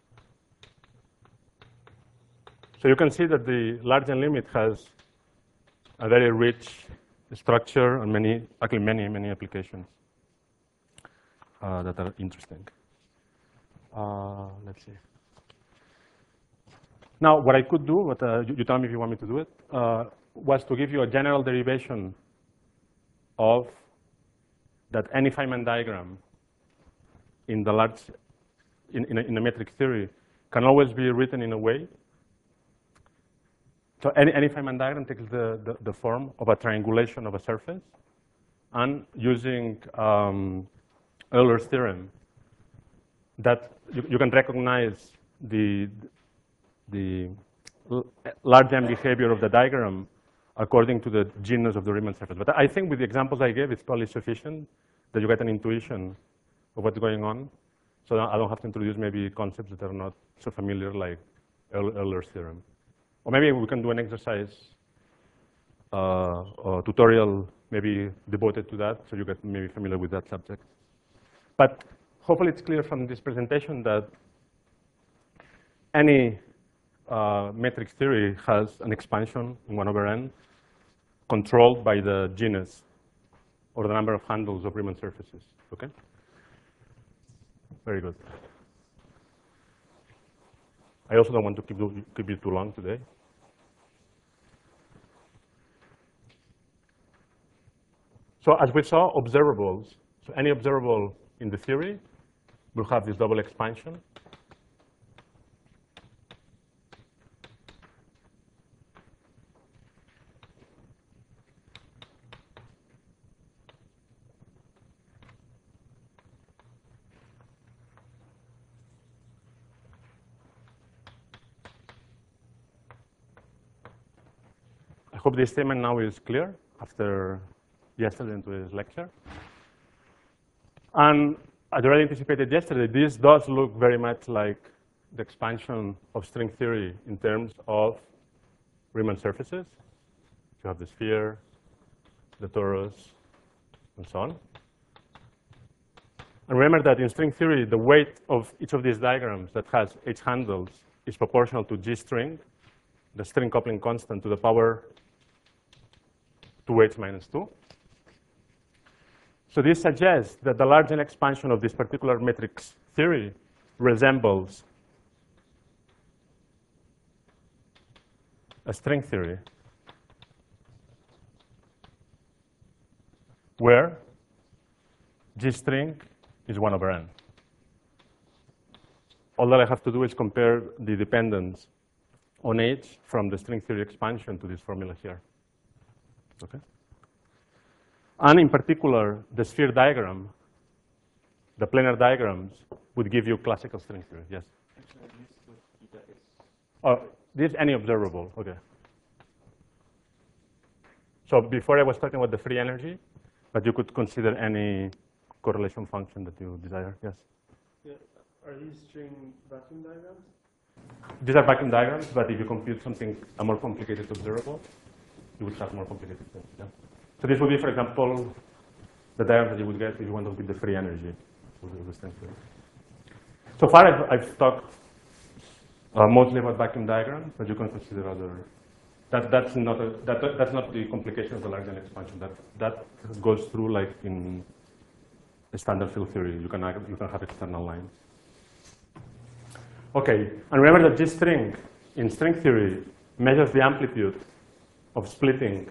So you can see that the large N limit has a very rich structure and many, actually many, many applications uh, that are interesting. Uh, let's see. Now, what I could do, but uh, you, you tell me if you want me to do it, uh, was to give you a general derivation of that any Feynman diagram in the large, in, in, a, in a metric theory can always be written in a way. So any, any Feynman diagram takes the, the, the form of a triangulation of a surface, and using um, Euler's theorem, that you, you can recognize the, the large M behavior of the diagram according to the genus of the Riemann surface. But I think with the examples I gave, it's probably sufficient that you get an intuition of what's going on. So I don't have to introduce maybe concepts that are not so familiar, like Euler's theorem. Or maybe we can do an exercise uh, or tutorial maybe devoted to that, so you get maybe familiar with that subject. But hopefully it's clear from this presentation that any uh, metric theory has an expansion in one over n controlled by the genus or the number of handles of Riemann surfaces. Okay? Very good. I also don't want to keep, keep you too long today. So as we saw, observables, so any observable in the theory will have this double expansion. I hope this statement now is clear after yesterday into his lecture. And as already anticipated yesterday, this does look very much like the expansion of string theory in terms of Riemann surfaces. You have the sphere, the torus, and so on. And remember that in string theory, the weight of each of these diagrams that has h handles is proportional to g string, the string coupling constant, to the power two h minus two. So this suggests that the large N expansion of this particular matrix theory resembles a string theory where G string is one over n. All that I have to do is compare the dependence on H from the string theory expansion to this formula here. Okay? And in particular, the sphere diagram, the planar diagrams, would give you classical string theory. Yes? Oh, this is any observable. Okay. So before I was talking about the free energy, but you could consider any correlation function that you desire. Yes? Yeah. Are these string vacuum diagrams? These are vacuum diagrams, but if you compute something, a more complicated observable, you would have more complicated things. Yeah? So this would be, for example, the diagram that you would get if you want to compute the free energy of the string theory. So far, I've, I've talked uh, mostly about vacuum diagrams, but you can consider other. That, that's not a, that, that's not the complication of the large N expansion. That that goes through like in a standard field theory. You can you can have external lines. Okay, and remember that G string in string theory measures the amplitude of splitting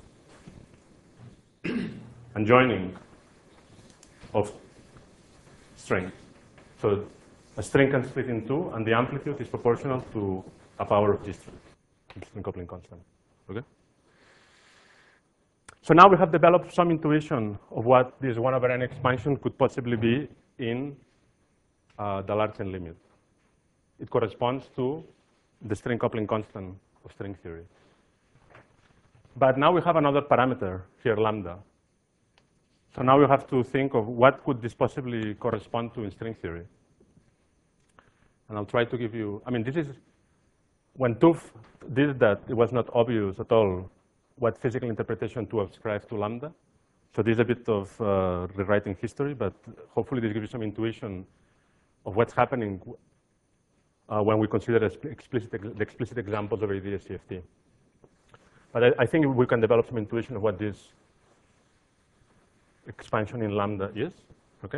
and joining of strings. So a string can split in two, and the amplitude is proportional to a power of G string, string coupling constant. Okay. So now we have developed some intuition of what this one over n expansion could possibly be in uh, the large n limit. It corresponds to the string coupling constant of string theory. But now we have another parameter here, lambda. So now we have to think of what could this possibly correspond to in string theory. And I'll try to give you, I mean, this is, when Toof did that, it was not obvious at all what physical interpretation to ascribe to lambda. So this is a bit of uh, rewriting history, but hopefully this gives you some intuition of what's happening uh, when we consider explicit, the explicit examples of A D S C F T. But I, I think we can develop some intuition of what this expansion in lambda is, okay?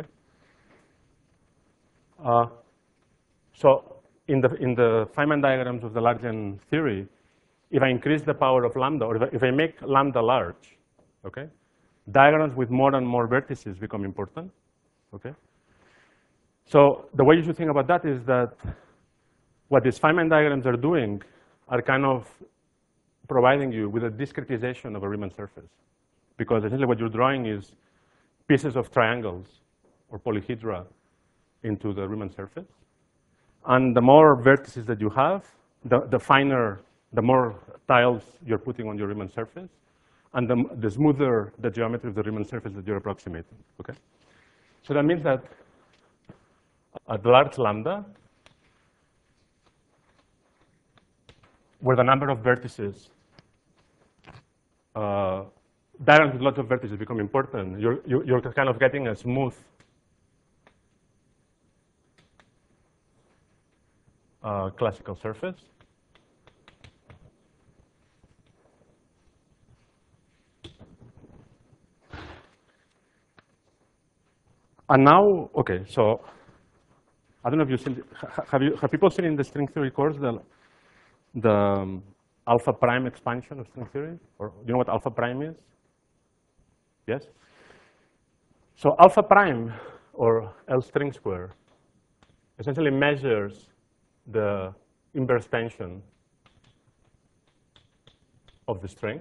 Uh, so in the, in the Feynman diagrams of the large n theory, if I increase the power of lambda, or if I, if I make lambda large, okay, diagrams with more and more vertices become important, okay? So the way you should think about that is that what these Feynman diagrams are doing are kind of providing you with a discretization of a Riemann surface. Because essentially what you're drawing is pieces of triangles or polyhedra into the Riemann surface. And the more vertices that you have, the, the finer, the more tiles you're putting on your Riemann surface, and the, the smoother the geometry of the Riemann surface that you're approximating, okay? So that means that at large lambda, where the number of vertices, uh, diagrams with lots of vertices become important, you're, you're kind of getting a smooth uh, classical surface. And now, okay, so I don't know if you've seen, have, you, have people seen in the string theory course the, the um, alpha prime expansion of string theory? Or do you know what alpha prime is? Yes? So alpha prime, or L string square, essentially measures the inverse tension of the string.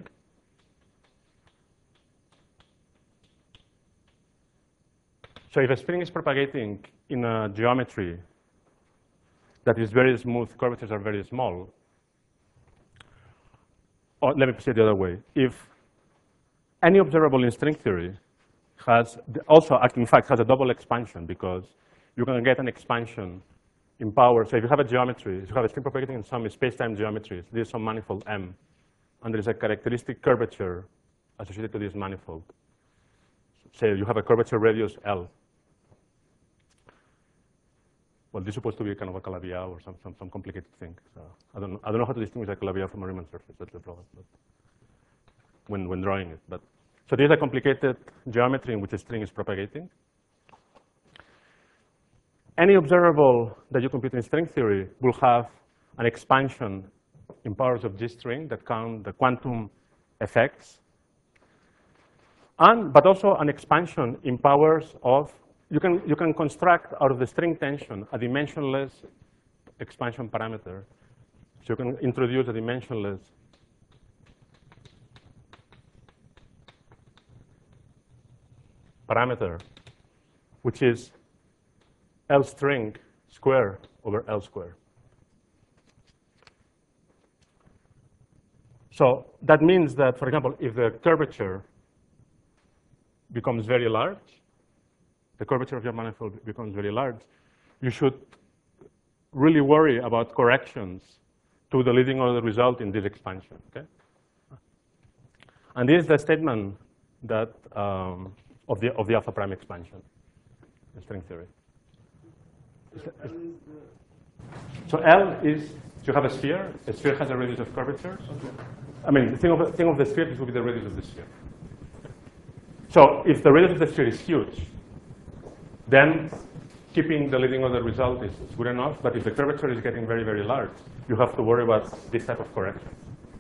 So if a string is propagating in a geometry that is very smooth, curvatures are very small, or let me say it the other way. If any observable in string theory has also, in fact, has a double expansion, because you're going to get an expansion in power. So if you have a geometry, if you have a string propagating in some space-time geometries, there's some manifold M, and there is a characteristic curvature associated to this manifold. Say you have a curvature radius L. Well, this is supposed to be kind of a Calabi-Yau or some, some, some complicated thing. So I don't, I don't know how to distinguish a Calabi-Yau from a Riemann surface. That's the problem. But when, when drawing it. But so there's a complicated geometry in which a string is propagating. Any observable that you compute in string theory will have an expansion in powers of G string that count the quantum effects, and but also an expansion in powers of, you can, you can construct out of the string tension a dimensionless expansion parameter. So you can introduce a dimensionless parameter, which is L string square over L square. So that means that, for example, if the curvature becomes very large, the curvature of your manifold becomes very large, you should really worry about corrections to the leading order result in this expansion, okay? And this is the statement that um, of the of the alpha prime expansion in string theory. So L is, you have a sphere. A sphere has a radius of curvature. I mean, think of, think of the sphere, this will be the radius of the sphere. So if the radius of the sphere is huge, then keeping the leading order result is good enough. But if the curvature is getting very, very large, you have to worry about this type of correction.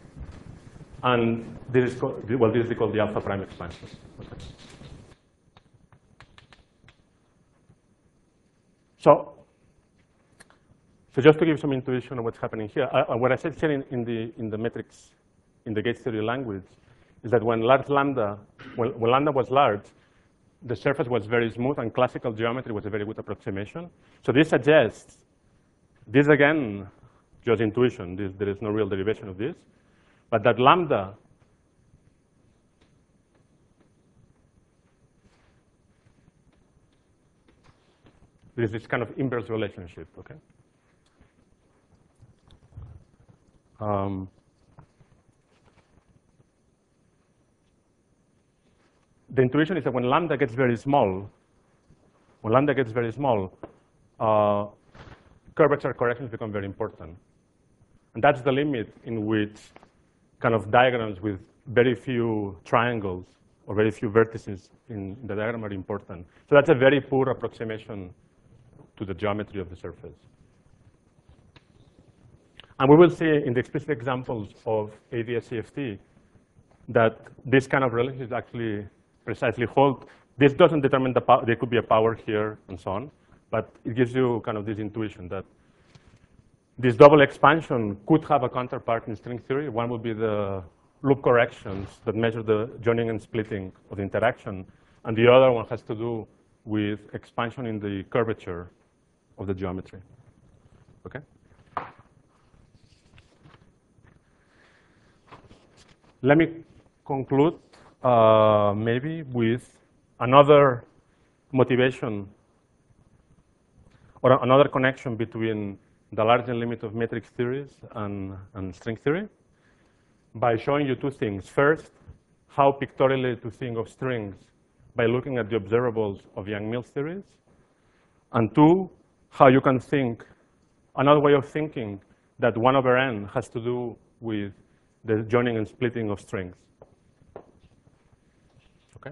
And this is called, well, this is called the alpha prime expansion. Okay. So, so just to give some intuition of what's happening here, I, what I said here in, in the in the metrics, in the gauge theory language, is that when large lambda, when, when lambda was large, the surface was very smooth, and classical geometry was a very good approximation. So this suggests, this again, just intuition, this, there is no real derivation of this, but that lambda there is this kind of inverse relationship, okay? Um, the intuition is that when lambda gets very small, when lambda gets very small, uh, curvature corrections become very important. And that's the limit in which kind of diagrams with very few triangles or very few vertices in the diagram are important. So that's a very poor approximation to the geometry of the surface. And we will see in the explicit examples of A D S C F T that this kind of relationships actually precisely hold. This doesn't determine the power. There could be a power here and so on, but it gives you kind of this intuition that this double expansion could have a counterpart in string theory. One would be the loop corrections that measure the joining and splitting of the interaction, and the other one has to do with expansion in the curvature of the geometry. Okay? Let me conclude uh, maybe with another motivation or another connection between the large limit of matrix theories and, and string theory by showing you two things. First, how pictorially to think of strings by looking at the observables of Yang-Mills theories. And two, how you can think, another way of thinking that one over n has to do with the joining and splitting of strings. Okay?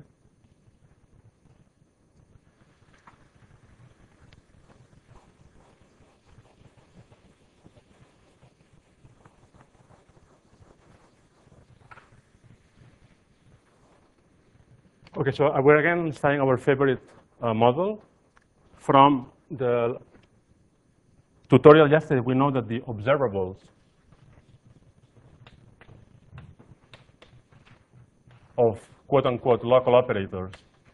Okay, so we're again studying our favorite uh, model. From the tutorial yesterday, we know that the observables of quote-unquote local operators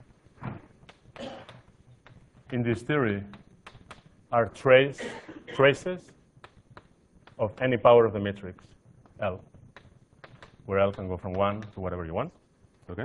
in this theory are trace, traces of any power of the matrix L, where L can go from one to whatever you want. Okay?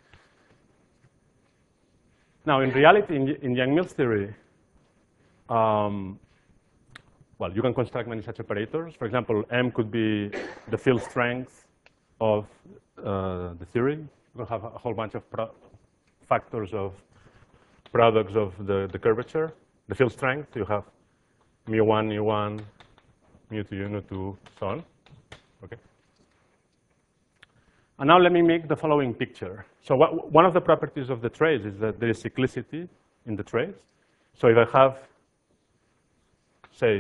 Now, in reality, in, in Yang-Mills theory, um, well, you can construct many such operators. For example, M could be the field strength of uh, the theory. You can have a whole bunch of pro factors of products of the, the curvature. The field strength, you have mu one, mu one, mu two, mu two, so on. Okay. And now let me make the following picture. So what, one of the properties of the trace is that there is cyclicity in the trace. So if I have, say,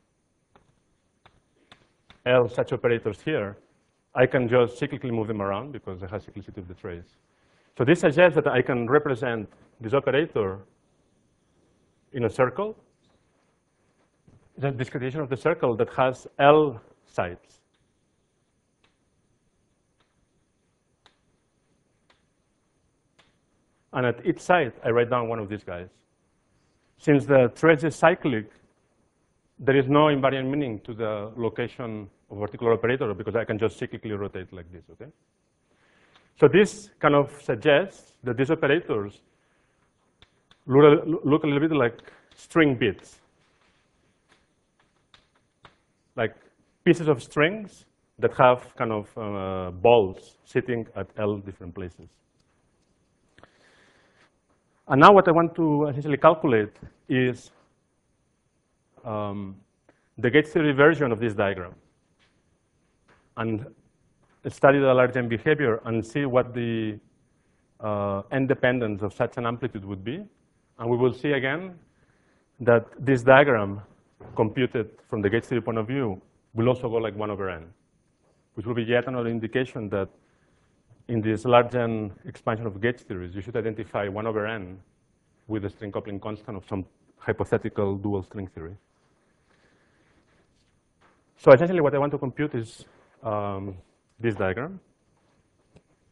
L such operators here, I can just cyclically move them around because I have cyclicity of the trace. So this suggests that I can represent this operator in a circle, the discretization of the circle that has L sides. And at each side, I write down one of these guys. Since the trace is cyclic, there is no invariant meaning to the location of a particular operator because I can just cyclically rotate like this, okay? So this kind of suggests that these operators look, look a little bit like string bits, like pieces of strings that have kind of uh, balls sitting at L different places. And now what I want to essentially calculate is um, the gauge theory version of this diagram and study the large M behavior and see what the uh, independence of such an amplitude would be. And we will see again that this diagram computed from the gauge theory point of view will also go like one over n, which will be yet another indication that in this large n expansion of gauge theories, you should identify one over n with the string coupling constant of some hypothetical dual string theory. So essentially what I want to compute is um, this diagram.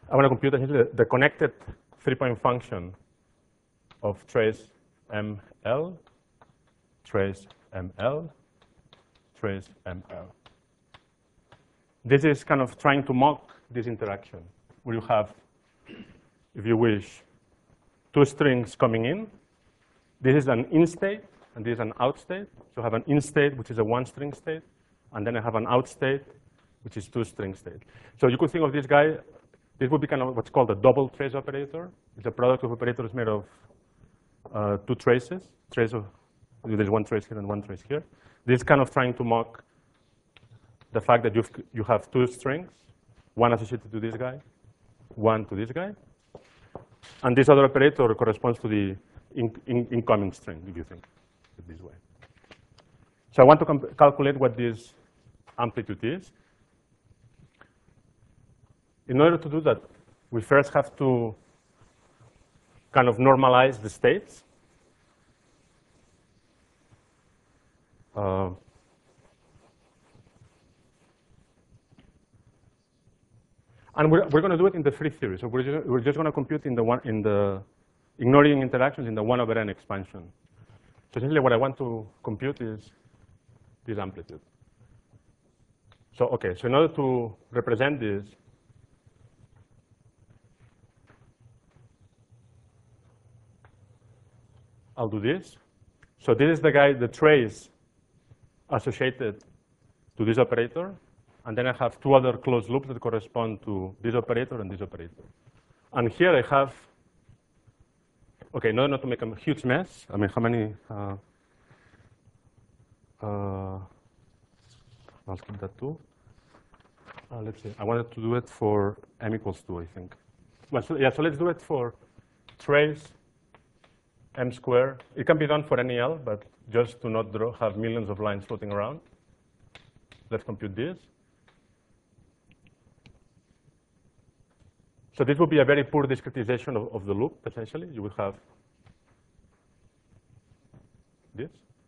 I want to compute essentially the connected three-point function of trace M L, trace M L, trace M L. This is kind of trying to mock this interaction, where you have, if you wish, two strings coming in. This is an in state, and this is an out state. So I have an in state, which is a one string state, and then I have an out state, which is two string state. So you could think of this guy, this would be kind of what's called a double trace operator. It's a product of operators made of uh, two traces. Trace of, there's one trace here and one trace here. This is kind of trying to mock the fact that you've, you have two strings, one associated to this guy, one to this guy. And this other operator corresponds to the in, in, incoming string, if you think it this way. So I want to calculate what this amplitude is. In order to do that, we first have to kind of normalize the states. Uh, and we're, we're going to do it in the free theory. So we're just, we're just going to compute in the one in the ignoring interactions in the one over n expansion. So essentially, what I want to compute is this amplitude. So okay, so in order to represent this, I'll do this. So this is the guy, the trace associated to this operator. And then I have two other closed loops that correspond to this operator and this operator. And here I have, okay, in order not to make a huge mess, I mean, how many? Uh, uh, I'll skip that too. Uh, let's see, I wanted to do it for m equals two, I think. Well, so, yeah, so let's do it for trace m squared. It can be done for any L, but just to not draw, have millions of lines floating around. Let's compute this. So this would be a very poor discretization of, of the loop, essentially. You would have this.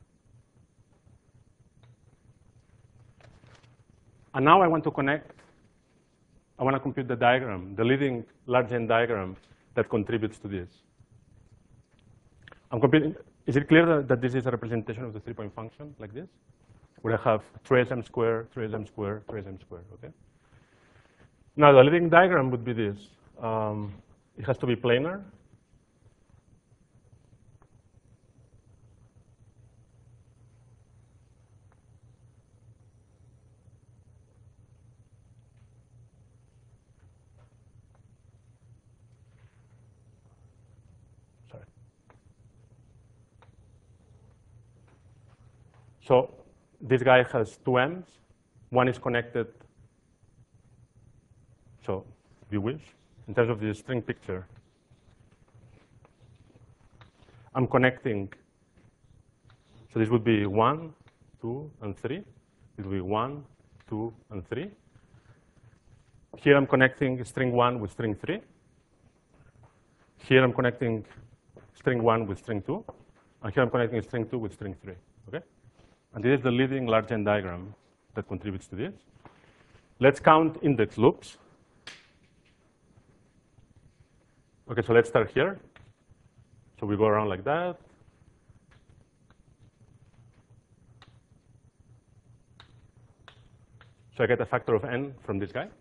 And now I want to connect, I want to compute the diagram, the leading large N diagram that contributes to this. I'm computing, is it clear that, that this is a representation of the three-point function, like this? Where I have trace m squared, trace m squared, trace m squared, okay? Now, the leading diagram would be this. Um, it has to be planar. Sorry. So this guy has two M's. One is connected. So, if you wish, in terms of the string picture, I'm connecting. So this would be one, two, and three. It would be one, two, and three. Here I'm connecting string one with string three. Here I'm connecting string one with string two. And here I'm connecting string two with string three. Okay? And this is the leading large N diagram that contributes to this. Let's count index loops. Okay, so let's start here. So we go around like that. So I get a factor of n from this guy.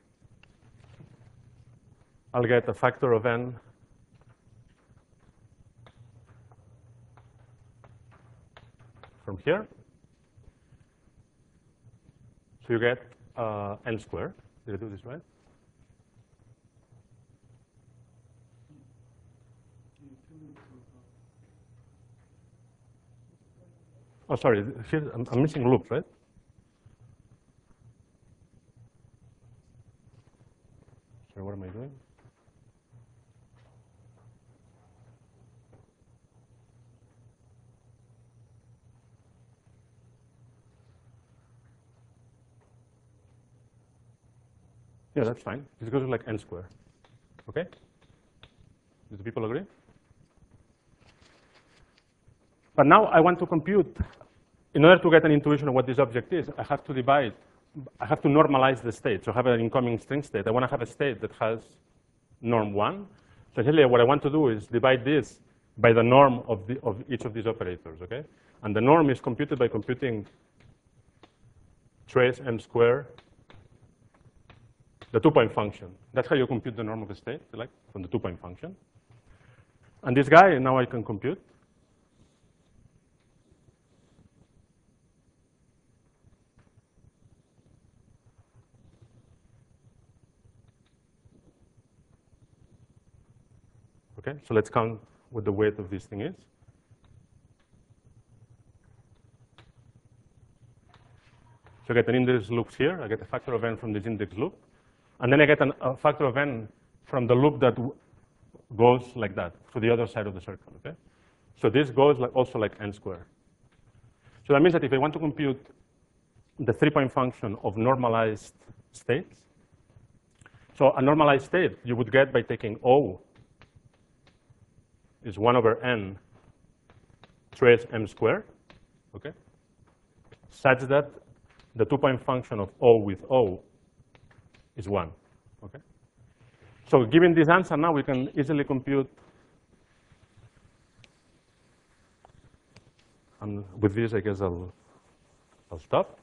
I'll get a factor of n from here. So you get uh, n squared. Did I do this right? Oh, sorry, here I'm, I'm missing loops, right? Sorry, what am I doing? Yeah, that's fine. This goes like n squared. Okay? Do the people agree? But now I want to compute. In order to get an intuition of what this object is, I have to divide. I have to normalize the state. So I have an incoming string state. I want to have a state that has norm one. So essentially what I want to do is divide this by the norm of, the, of each of these operators, okay? And the norm is computed by computing trace m squared, the two-point function. That's how you compute the norm of a state, like from the two-point function. And this guy, now I can compute. Okay, so let's count what the weight of this thing is. So I get an index loops here. I get a factor of n from this index loop. And then I get an, a factor of n from the loop that goes like that to the other side of the circle, okay? So this goes like also like n squared. So that means that if I want to compute the three-point function of normalized states, so a normalized state you would get by taking O is one over n trace m squared, okay? Such that the two-point function of O with O is one, okay? So given this answer now, we can easily compute, and with this, I guess I'll, I'll stop.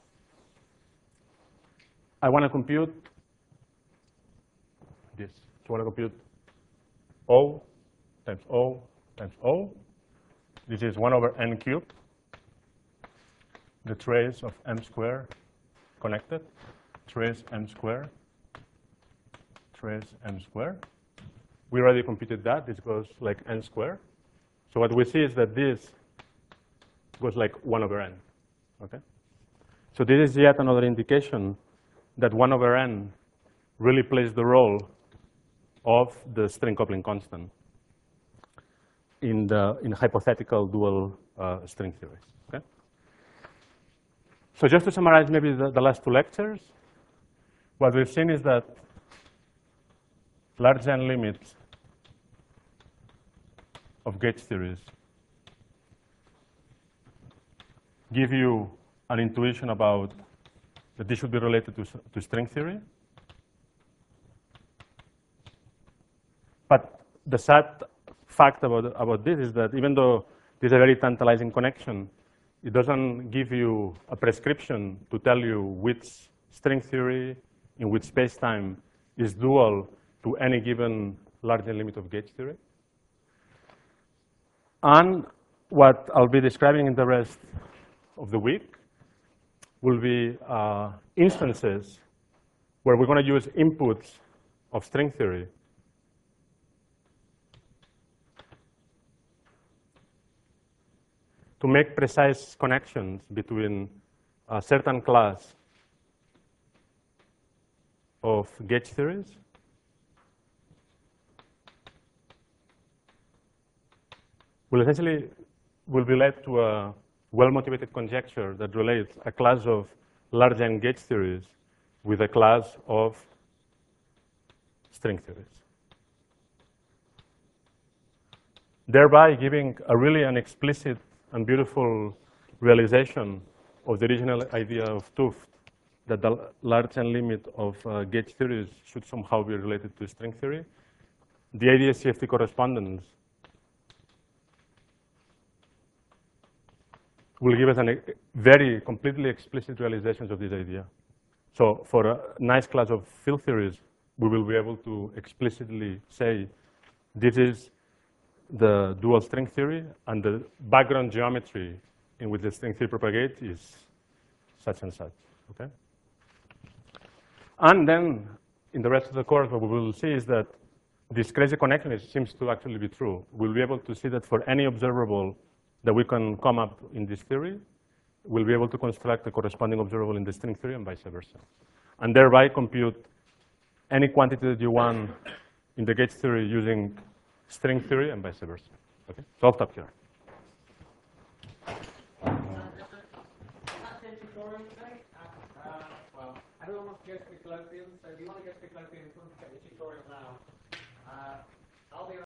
I want to compute this. So I want to compute O times O times O. This is one over n cubed, the trace of m squared connected, trace m squared, trace m squared. We already computed that. This goes like n squared. So what we see is that this goes like one over n, okay? So this is yet another indication that one over n really plays the role of the string coupling constant in the in hypothetical dual uh, string theories, okay? So just to summarize maybe the, the last two lectures, what we've seen is that large n limits of gauge theories give you an intuition about that this should be related to, to string theory. But the sad fact about, about this is that even though this is a very tantalizing connection, it doesn't give you a prescription to tell you which string theory in which space-time is dual to any given large n limit of gauge theory. And what I'll be describing in the rest of the week will be uh, instances where we're going to use inputs of string theory to make precise connections between a certain class of gauge theories will essentially will be led to a well-motivated conjecture that relates a class of large n gauge theories with a class of string theories, thereby giving a really an explicit and beautiful realization of the original idea of 't Hooft, that the large n limit of uh, gauge theories should somehow be related to string theory. The A D S C F T correspondence will give us a very completely explicit realizations of this idea. So for a nice class of field theories, we will be able to explicitly say this is the dual string theory, and the background geometry in which the string theory propagates is such and such, okay? And then in the rest of the course, what we will see is that this crazy connection is, seems to actually be true. We'll be able to see that for any observable that we can come up in this theory, we'll be able to construct a corresponding observable in the string theory and vice versa. And thereby compute any quantity that you want in the gauge theory using string theory and vice versa. Okay, so I'll stop here. Well, everyone wants to go to the Colloquium, so if you want to go to the Colloquium, you can get the tutorial now. Uh, I'll be